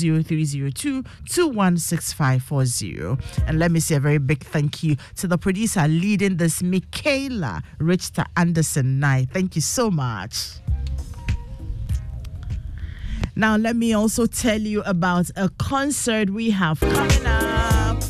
0302-216540. And let me say a very big thank you to the producer leading this, Michaela Richter Anderson Nye. Thank you so much. Now, let me also tell you about a concert we have coming up.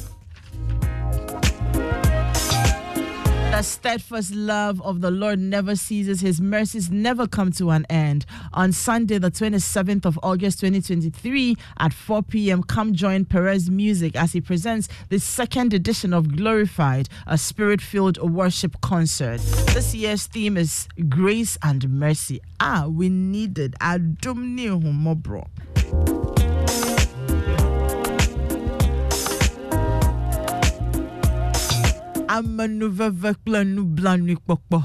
The steadfast love of the Lord never ceases. His mercies never come to an end. On Sunday, the 27th of August, 2023, at 4 p.m., come join Perez Music as he presents the second edition of Glorified, a spirit-filled worship concert. This year's theme is Grace and Mercy. We needed a dumni humobro. I'm a nouvelle planu blanu pokpo.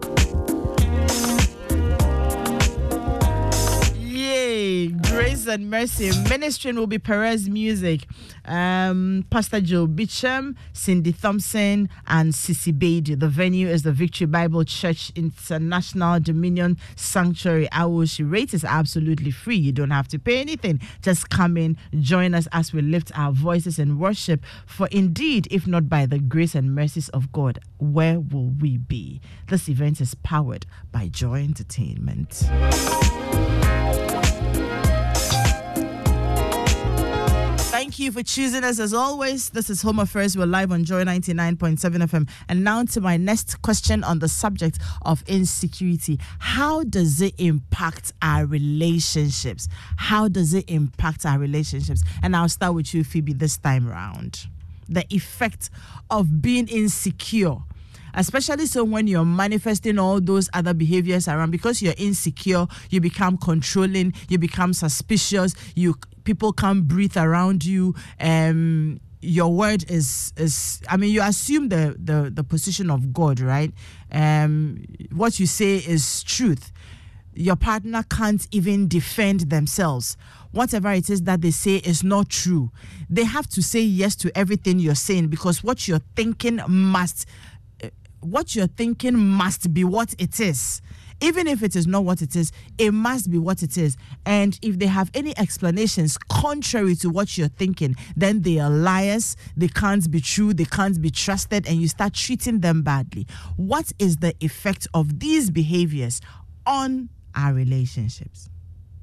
Yay! Grace and Mercy. Ministering will be Perez Music, Pastor Joe Beecham, Cindy Thompson, and Sissy Beatty. The venue is the Victory Bible Church International Dominion Sanctuary. Our rate is absolutely free. You don't have to pay anything. Just come in, join us as we lift our voices in worship. For indeed, if not by the grace and mercies of God, where will we be? This event is powered by Joy Entertainment. Thank you for choosing us as always. This is Home Affairs. We're live on Joy 99.7 FM. And now to my next question on the subject of insecurity. How does it impact our relationships? How does it impact our relationships? And I'll start with you, Phoebe, this time around. The effect of being insecure. Especially so when you're manifesting all those other behaviors around, because you're insecure, you become controlling, you become suspicious, people can't breathe around you. Your word is you assume the position of God, right? What you say is truth. Your partner can't even defend themselves. Whatever it is that they say is not true. They have to say yes to everything you're saying, because what you're thinking must be what it is. Even if it is not what it is, it must be what it is. And if they have any explanations contrary to what you're thinking, then they are liars, they can't be true, they can't be trusted, and you start treating them badly. What is the effect of these behaviors on our relationships?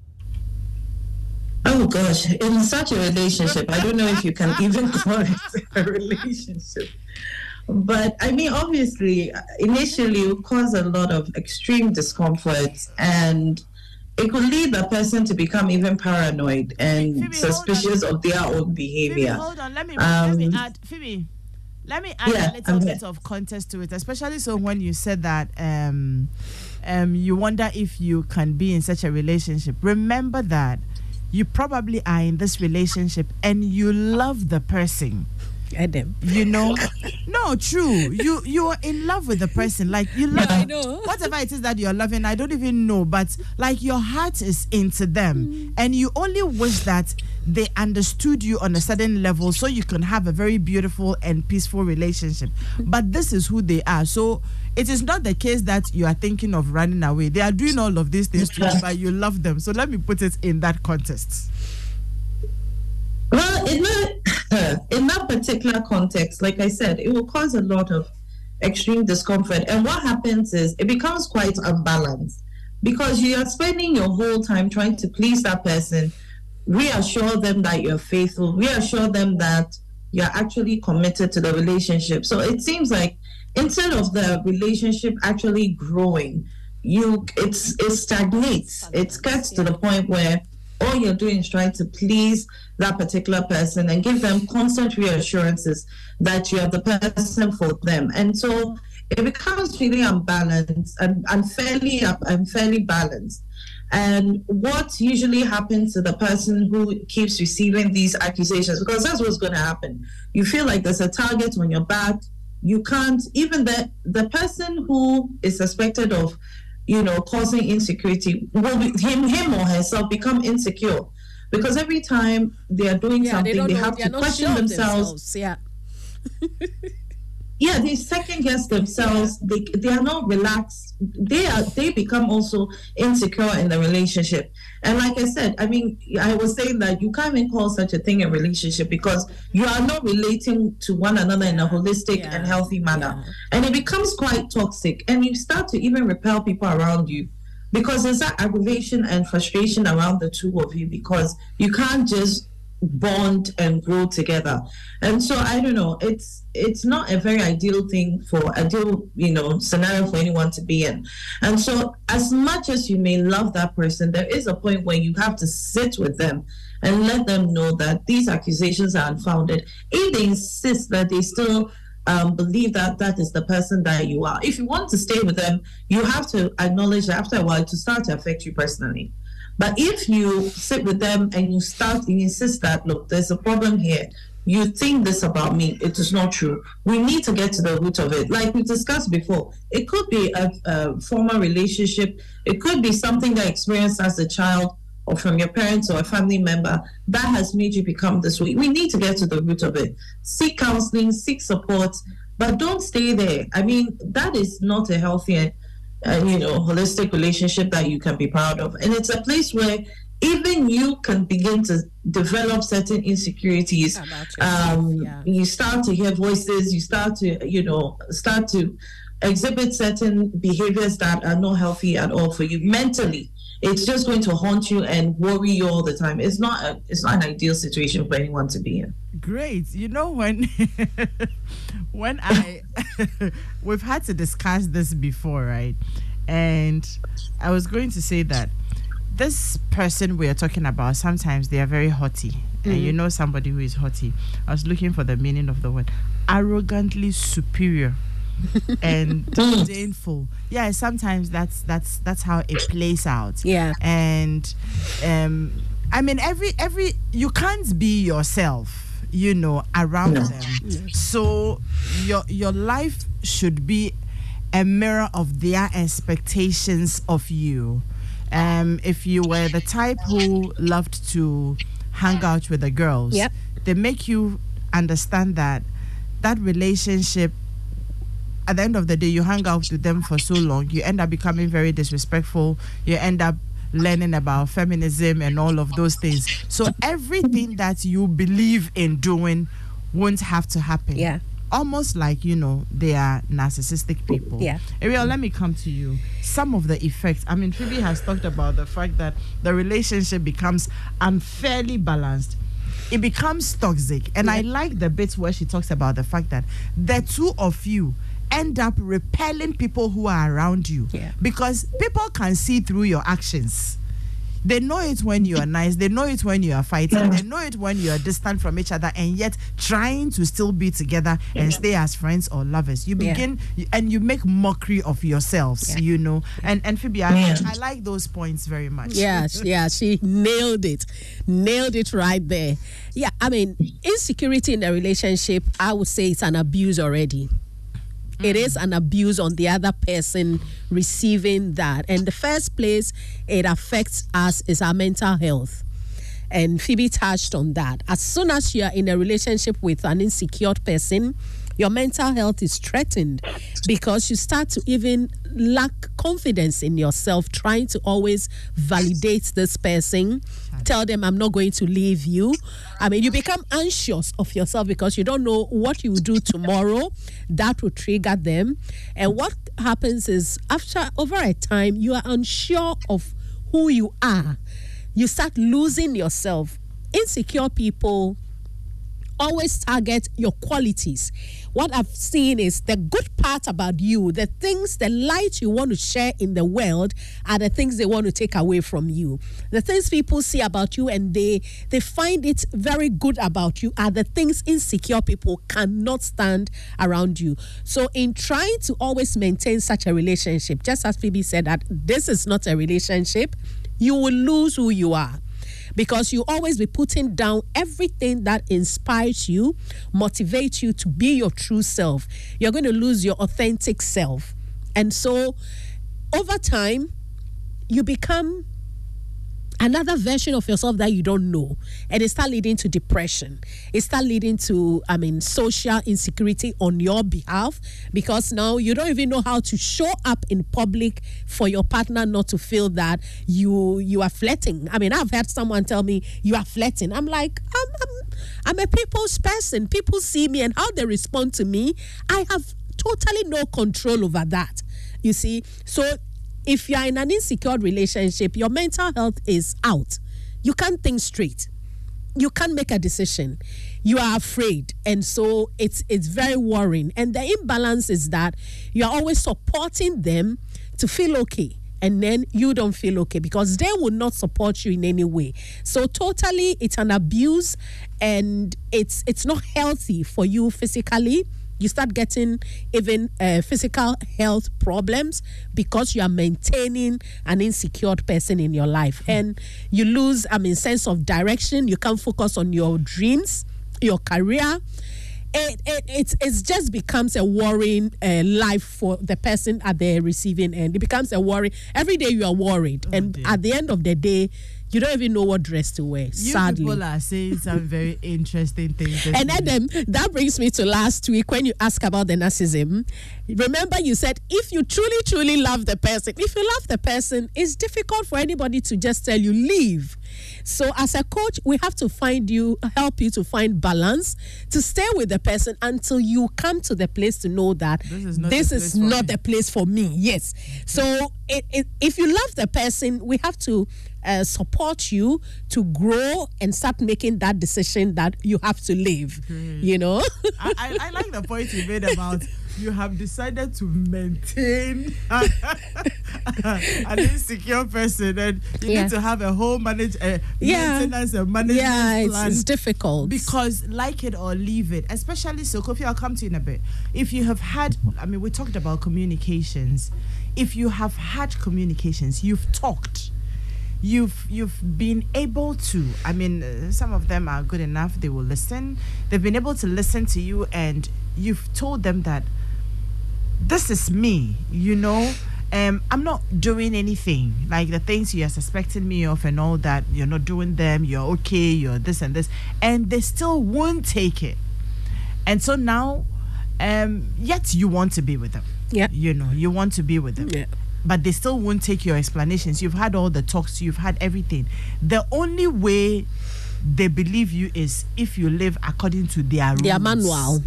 Oh gosh, in such a relationship, I don't know if you can even call it a relationship. But I mean, obviously, initially it would cause a lot of extreme discomfort, and it could lead the person to become even paranoid and Phoebe, suspicious of their own behavior. Phoebe, hold on, let me add, Phoebe. Let me add a little bit of context to it, especially so when you said that you wonder if you can be in such a relationship. Remember that you probably are in this relationship and you love the person. Adam. You know, no, true. You are in love with the person, like you love. I know. Whatever it is that you're loving, I don't even know, but like your heart is into them, and you only wish that they understood you on a certain level, so you can have a very beautiful and peaceful relationship. But this is who they are, so it is not the case that you are thinking of running away. They are doing all of these things to you, but you love them. So let me put it in that context. Well, in that particular context, like I said, it will cause a lot of extreme discomfort. And what happens is it becomes quite unbalanced, because you are spending your whole time trying to please that person, reassure them that you're faithful, reassure them that you're actually committed to the relationship. So it seems like instead of the relationship actually growing, it stagnates. It gets to the point where all you're doing is trying to please that particular person and give them constant reassurances that you are the person for them. And so it becomes really unbalanced and unfairly balanced. And what usually happens to the person who keeps receiving these accusations, because that's what's going to happen. You feel like there's a target on your back. You can't, even the person who is suspected of, causing insecurity will be, him or herself become insecure, because every time they are doing something, they have to question themselves. Yeah, they second guess themselves. They are not relaxed. They become also insecure in the relationship. And like I said, I was saying that you can't even call such a thing a relationship, because you are not relating to one another in a holistic and healthy manner. And it becomes quite toxic, and you start to even repel people around you, because there's that aggravation and frustration around the two of you, because you can't just bond and grow together. And so I don't know, it's not a very ideal scenario for anyone to be in. And so as much as you may love that person, there is a point where you have to sit with them and let them know that these accusations are unfounded. If they insist that they still believe that is the person that you are, if you want to stay with them, you have to acknowledge that after a while to start to affect you personally. But if you sit with them and you insist that, look, there's a problem here, you think this about me, it is not true. We need to get to the root of it. Like we discussed before, it could be a former relationship. It could be something that you experienced as a child or from your parents or a family member that has made you become this way. We need to get to the root of it. Seek counseling, seek support, but don't stay there. That is not a healthy holistic relationship that you can be proud of. And it's a place where even you can begin to develop certain insecurities. You start to hear voices, you start to exhibit certain behaviors that are not healthy at all for you mentally. It's just going to haunt you and worry you all the time. It's not an ideal situation for anyone to be in. Great. When we've had to discuss this before, right? And I was going to say that this person we are talking about, sometimes they are very haughty. And somebody who is haughty. I was looking for the meaning of the word. Arrogantly superior. And disdainful. Yeah, sometimes that's how it plays out. Yeah. And every you can't be yourself, around them. Yes. So your life should be a mirror of their expectations of you. If you were the type who loved to hang out with the girls, they make you understand that relationship, at the end of the day, you hang out with them for so long, you end up becoming very disrespectful. You end up learning about feminism and all of those things. So everything that you believe in doing won't have to happen. Yeah. Almost like, they are narcissistic people. Yeah. Ariel, let me come to you. Some of the effects. Phoebe has talked about the fact that the relationship becomes unfairly balanced. It becomes toxic. And I like the bits where she talks about the fact that the two of you end up repelling people who are around you, because people can see through your actions. They know it when you are nice, they know it when you are fighting, they know it when you are distant from each other, and yet trying to still be together and stay as friends or lovers. You begin and you make mockery of yourselves, and Phoebe, I like those points very much. She nailed it right there. Insecurity in a relationship, I would say it's an abuse already. It is an abuse on the other person receiving that. And the first place it affects us is our mental health. And Phoebe touched on that. As soon as you are in a relationship with an insecure person, your mental health is threatened, because you start to even lack confidence in yourself, trying to always validate this person, tell them, I'm not going to leave you. You become anxious of yourself because you don't know what you will do tomorrow that will trigger them. And what happens is, over a time, you are unsure of who you are. You start losing yourself. Insecure people always target your qualities. What I've seen is the good part about you, the things, the light you want to share in the world are the things they want to take away from you. The things people see about you and they find it very good about you are the things insecure people cannot stand around you. So in trying to always maintain such a relationship, just as Phoebe said that this is not a relationship, you will lose who you are. Because you always be putting down everything that inspires you, motivates you to be your true self. You're going to lose your authentic self. And so over time, you become another version of yourself that you don't know. And it starts leading to depression. It starts leading to, social insecurity on your behalf, because now you don't even know how to show up in public for your partner not to feel that you are flirting. I've had someone tell me, you are flirting. I'm like, I'm a people's person. People see me and how they respond to me. I have totally no control over that. You see? So if you are in an insecure relationship, your mental health is out. You can't think straight. You can't make a decision. You are afraid. And so it's very worrying. And the imbalance is that you are always supporting them to feel okay. And then you don't feel okay because they will not support you in any way. So totally, it's an abuse, and it's not healthy for you physically. You start getting even physical health problems because you are maintaining an insecure person in your life. And you lose, sense of direction. You can't focus on your dreams, your career. It just becomes a worrying life for the person at the receiving end. It becomes a worry. Every day you are worried. At the end of the day, you don't even know what dress to wear, sadly. People are saying some very interesting things. And Adam, that brings me to last week when you asked about the narcissism. Remember, you said if you truly, truly love the person, if you love the person, it's difficult for anybody to just tell you, leave. So as a coach, we have to help you to find balance, to stay with the person until you come to the place to know that this is not the place for me. Yes. So if you love the person, we have to support you to grow and start making that decision that you have to leave. You know? I like the point you made about you have decided to maintain an insecure person, and you need to have a whole maintenance and management plan. It's difficult. Because like it or leave it, especially so, Kofi, I'll come to you in a bit. If you have had, we talked about communications. If you have had communications, you've talked. You've been able to, some of them are good enough, they will listen. They've been able to listen to you, and you've told them that this is me, I'm not doing anything like the things you're suspecting me of and all that. You're not doing them, you're okay, you're this and this, and they still won't take it. And so now yet you want to be with them. You want to be with them, but they still won't take your explanations. You've had all the talks, you've had everything. The only way they believe you is if you live according to their rules. Their manual.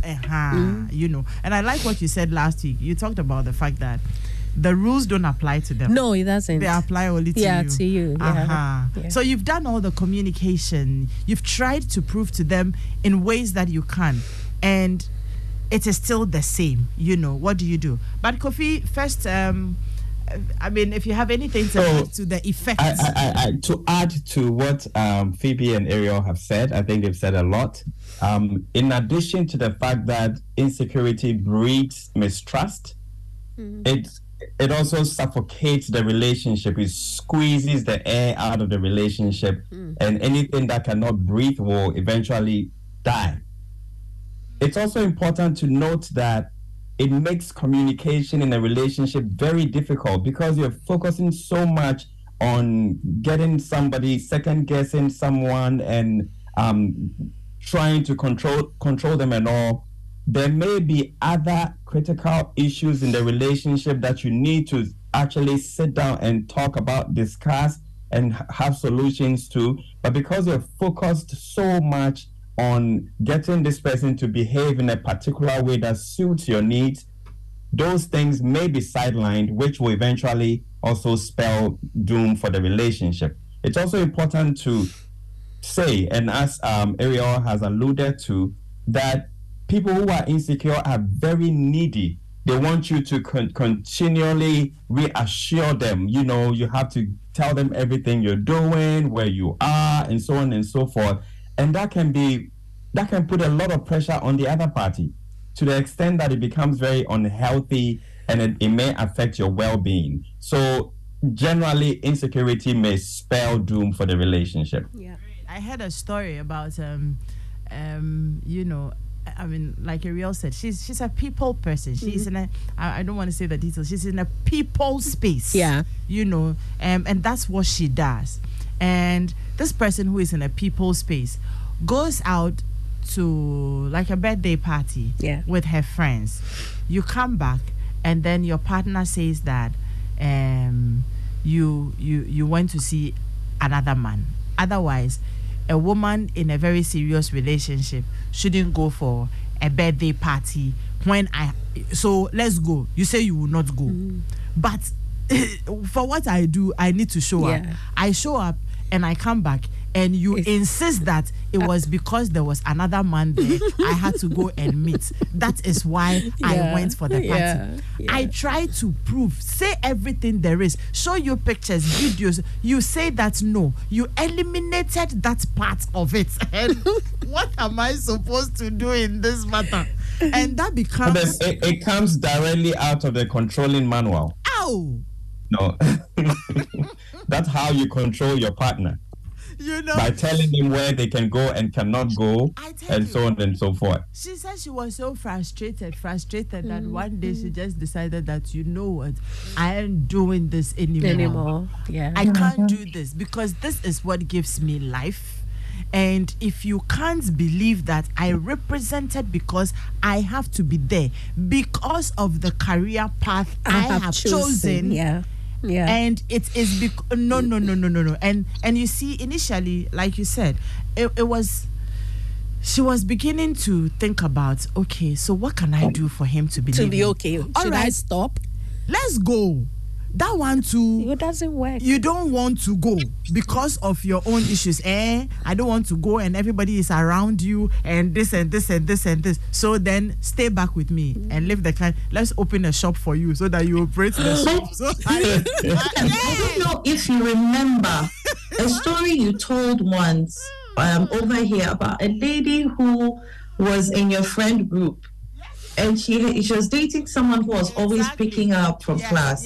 And I like what you said last week. You talked about the fact that the rules don't apply to them. No, it doesn't. They apply only to you. Yeah, to you. Yeah. So you've done all the communication. You've tried to prove to them in ways that you can. And it is still the same. What do you do? But Kofi, first, if you have anything to add to the effect. To add to what Phoebe and Ariel have said, I think they've said a lot. In addition to the fact that insecurity breeds mistrust, it also suffocates the relationship. It squeezes the air out of the relationship, and anything that cannot breathe will eventually die. It's also important to note that it makes communication in a relationship very difficult because you're focusing so much on getting somebody, second guessing someone, and trying to control them and all. There may be other critical issues in the relationship that you need to actually sit down and talk about, discuss, and have solutions to. But because you're focused so much on getting this person to behave in a particular way that suits your needs, those things may be sidelined, which will eventually also spell doom for the relationship. It's also important to say, and as Ariel has alluded to, that people who are insecure are very needy. They want you to continually reassure them. You know, you have to tell them everything you're doing, where you are, and so on and so forth. And that can put a lot of pressure on the other party to the extent that it becomes very unhealthy, and it may affect your well-being. So generally, insecurity may spell doom for the relationship. Yeah, I heard a story about you know, I mean, like Ariel said, she's a people person. She's in a, I don't want to say the details. She's in a people space. Yeah, you know, and that's what she does. And this person who is in a people space goes out to like a birthday party with her friends. You come back, and then your partner says that you went to see another man. Otherwise, a woman in a very serious relationship shouldn't go for a birthday party so let's go. You say you will not go. But for what I do, I need to show up. I show up and I come back, and you insist that it was because there was another man there I had to go and meet. That is why I went for the party. I try to prove, say everything there is, show you pictures, videos. You say that no, you eliminated that part of it. And what am I supposed to do in this matter? And that becomes... It comes directly out of the controlling manual. Ow! No. That's how you control your partner. You know, by telling them where they can go and cannot go, and so on and so forth. She said she was so frustrated that one day she just decided that, you know what, I ain't doing this anymore. Yeah, I can't do this because this is what gives me life. And if you can't believe that I represented because I have to be there because of the career path I have chosen. Yeah. And it is no. And you see, initially, like you said, it was, she was beginning to think about, okay, so what can I do for him to believe? To be okay. Should I stop? Let's go. That one too. It doesn't work. You don't want to go because of your own issues. I don't want to go, and everybody is around you, and this and this and this and this. So then stay back with me and live the kind. Let's open a shop for you so that you operate the shop. So I don't know if you remember a story you told once over here about a lady who was in your friend group, and she was dating someone who was always picking her up from class.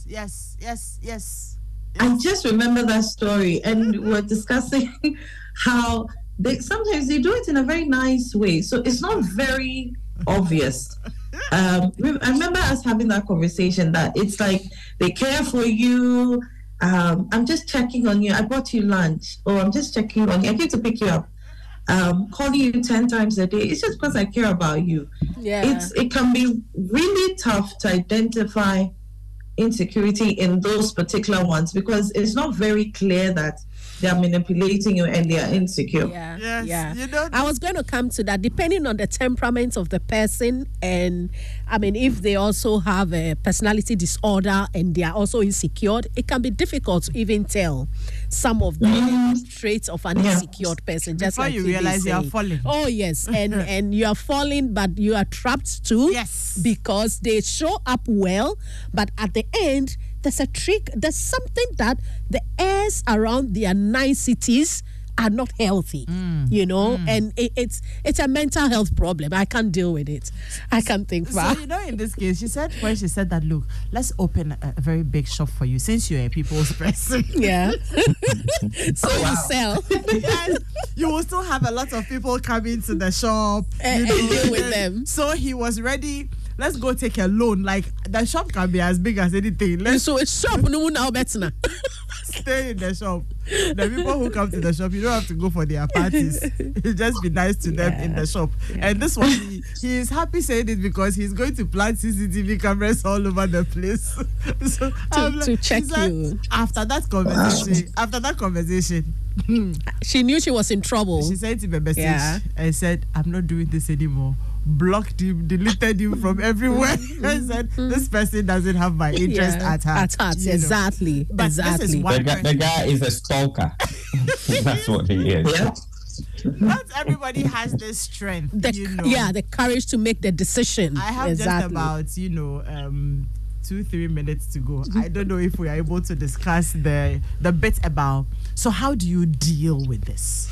Yes. I just remember that story, and we're discussing how sometimes they do it in a very nice way, so it's not very obvious. I remember us having that conversation that it's like they care for you. I'm just checking on you. I bought you lunch, or I'm just checking on you. I came to pick you up. Calling you 10 times a day. It's just because I care about you. It can be really tough to identify insecurity in those particular ones because it's not very clear that they are manipulating you and they are insecure. You know, I was going to come to that. Depending on the temperament of the person, and I mean, if they also have a personality disorder and they are also insecure, it can be difficult to even tell some of the traits of an insecure person. Just before like you realize you are falling. Oh yes, and you are falling, but you are trapped too. Yes, because they show up well, but at the end, there's a trick. There's something that the airs around their niceties are not healthy, you know, and it's a mental health problem. I can't deal with it. I can't think far. So, you know, in this case, she said that, look, let's open a very big shop for you since you're a people's person. Yeah. So you sell. Yes, you will still have a lot of people coming to the shop and deal with them. So he was ready. Let's go take a loan. Like, the shop can be as big as anything. So it's shop no now better. Stay in the shop. The people who come to the shop, you don't have to go for their parties. You just be nice to them in the shop. And this one, he is happy saying it because he's going to plant CCTV cameras all over the place. So to check you. After that conversation, she knew she was in trouble. She sent him a message and said, I'm not doing this anymore. Blocked him, deleted him from everywhere. And said, this person doesn't have my interest at heart. Exactly. But exactly. The guy is a stalker. That's what he is. Not everybody has this strength. The courage to make the decision. I have just about 2-3 minutes to go. I don't know if we are able to discuss the bit about. So how do you deal with this?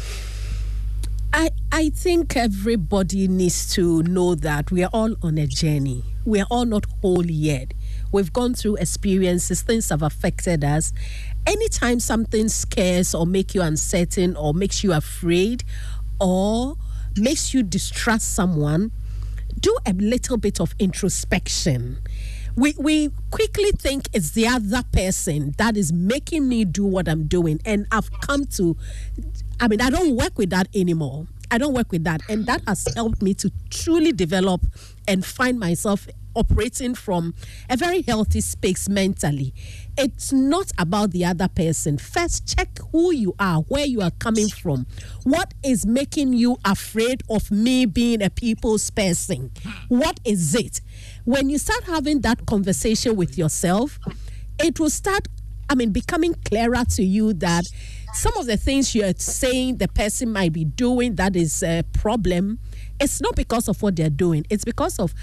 I think everybody needs to know that we are all on a journey. We are all not whole yet. We've gone through experiences, things have affected us. Anytime something scares or makes you uncertain or makes you afraid or makes you distrust someone, do a little bit of introspection. We quickly think it's the other person that is making me do what I'm doing. And I've come to, I don't work with that anymore. I don't work with that. And that has helped me to truly develop and find myself operating from a very healthy space mentally. It's not about the other person. First, check who you are, where you are coming from. What is making you afraid of me being a people's person? What is it? When you start having that conversation with yourself, it will start, becoming clearer to you that some of the things you're saying the person might be doing that is a problem, it's not because of what they're doing. It's because of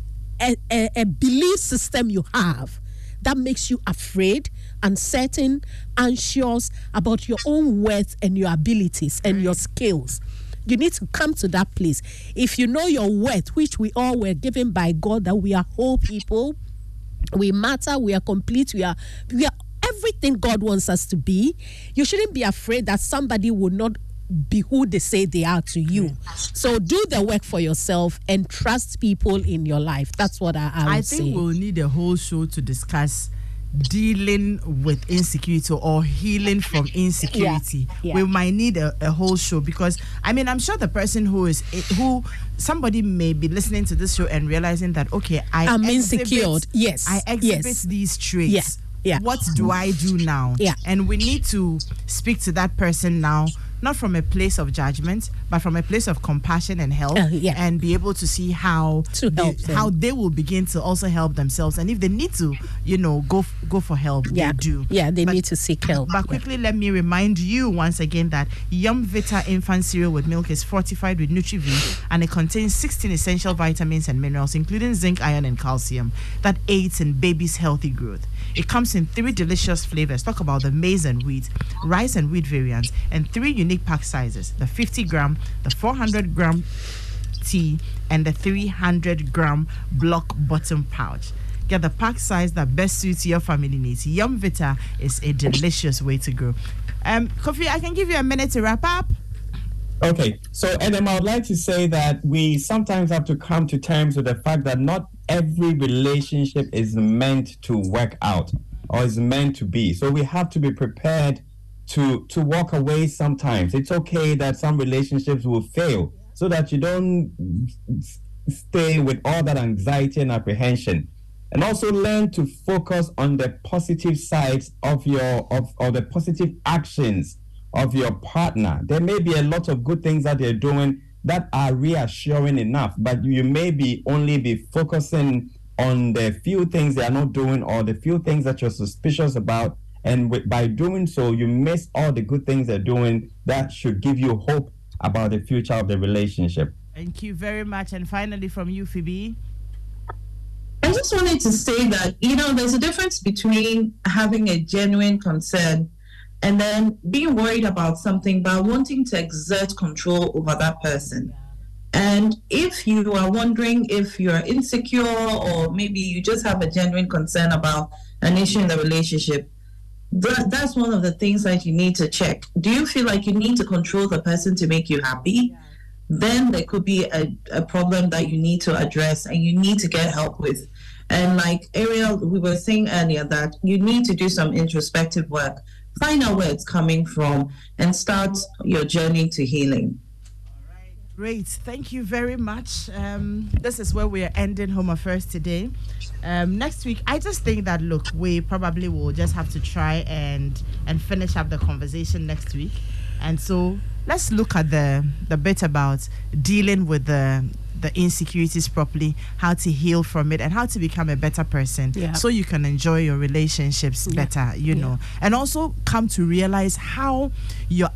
a belief system you have that makes you afraid, uncertain, anxious about your own worth and your abilities and your skills. You need to come to that place. If you know your worth, which we all were given by God, that we are whole people, we matter, we are complete, we are everything God wants us to be, you shouldn't be afraid that somebody will not be who they say they are to you. So do the work for yourself and trust people in your life. That's what I would say. I think we'll need a whole show to discuss dealing with insecurity or healing from insecurity. We might need a whole show because I'm sure the person who somebody may be listening to this show and realizing that I'm insecure. I exhibit these traits. What do I do now? And we need to speak to that person now, not from a place of judgment, but from a place of compassion and help, and be able to see how they will begin to also help themselves. And if they need to, go for help, they do. They need to seek help. But quickly, let me remind you once again that Yum Vita infant cereal with milk is fortified with Nutri-V, and it contains 16 essential vitamins and minerals, including zinc, iron, and calcium, that aids in baby's healthy growth. It comes in 3 delicious flavors. Talk about the maize and wheat, rice and wheat variants, and 3 unique pack sizes: the 50-gram, the 400-gram tea, and the 300-gram block bottom pouch. Get the pack size that best suits your family needs. Yum Vita is a delicious way to grow. Kofi, I can give you a minute to wrap up. Okay, so Adam, I would like to say that we sometimes have to come to terms with the fact that not every relationship is meant to work out or is meant to be. So we have to be prepared to walk away sometimes. It's okay that some relationships will fail so that you don't stay with all that anxiety and apprehension. And also learn to focus on the positive sides of the positive actions of your partner. There may be a lot of good things that they're doing that are reassuring enough, but you may only be focusing on the few things they are not doing or the few things that you're suspicious about, and by doing so you miss all the good things they're doing that should give you hope about the future of the relationship. Thank you very much. And finally from you, Phoebe. I just wanted to say that there's a difference between having a genuine concern and then being worried about something but wanting to exert control over that person. And if you are wondering if you're insecure or maybe you just have a genuine concern about an issue in the relationship, that's one of the things that you need to check. Do you feel like you need to control the person to make you happy? Then there could be a problem that you need to address and you need to get help with. And like Ariel, we were saying earlier that you need to do some introspective work. Find out where it's coming from and start your journey to healing. All right, great. Thank you very much. This is where we are ending Home Affairs today. Next week, I just think that, look, we probably will just have to try and finish up the conversation next week. And so let's look at the bit about dealing with the insecurities properly, how to heal from it, and how to become a better person so you can enjoy your relationships better, you know. And also come to realize how your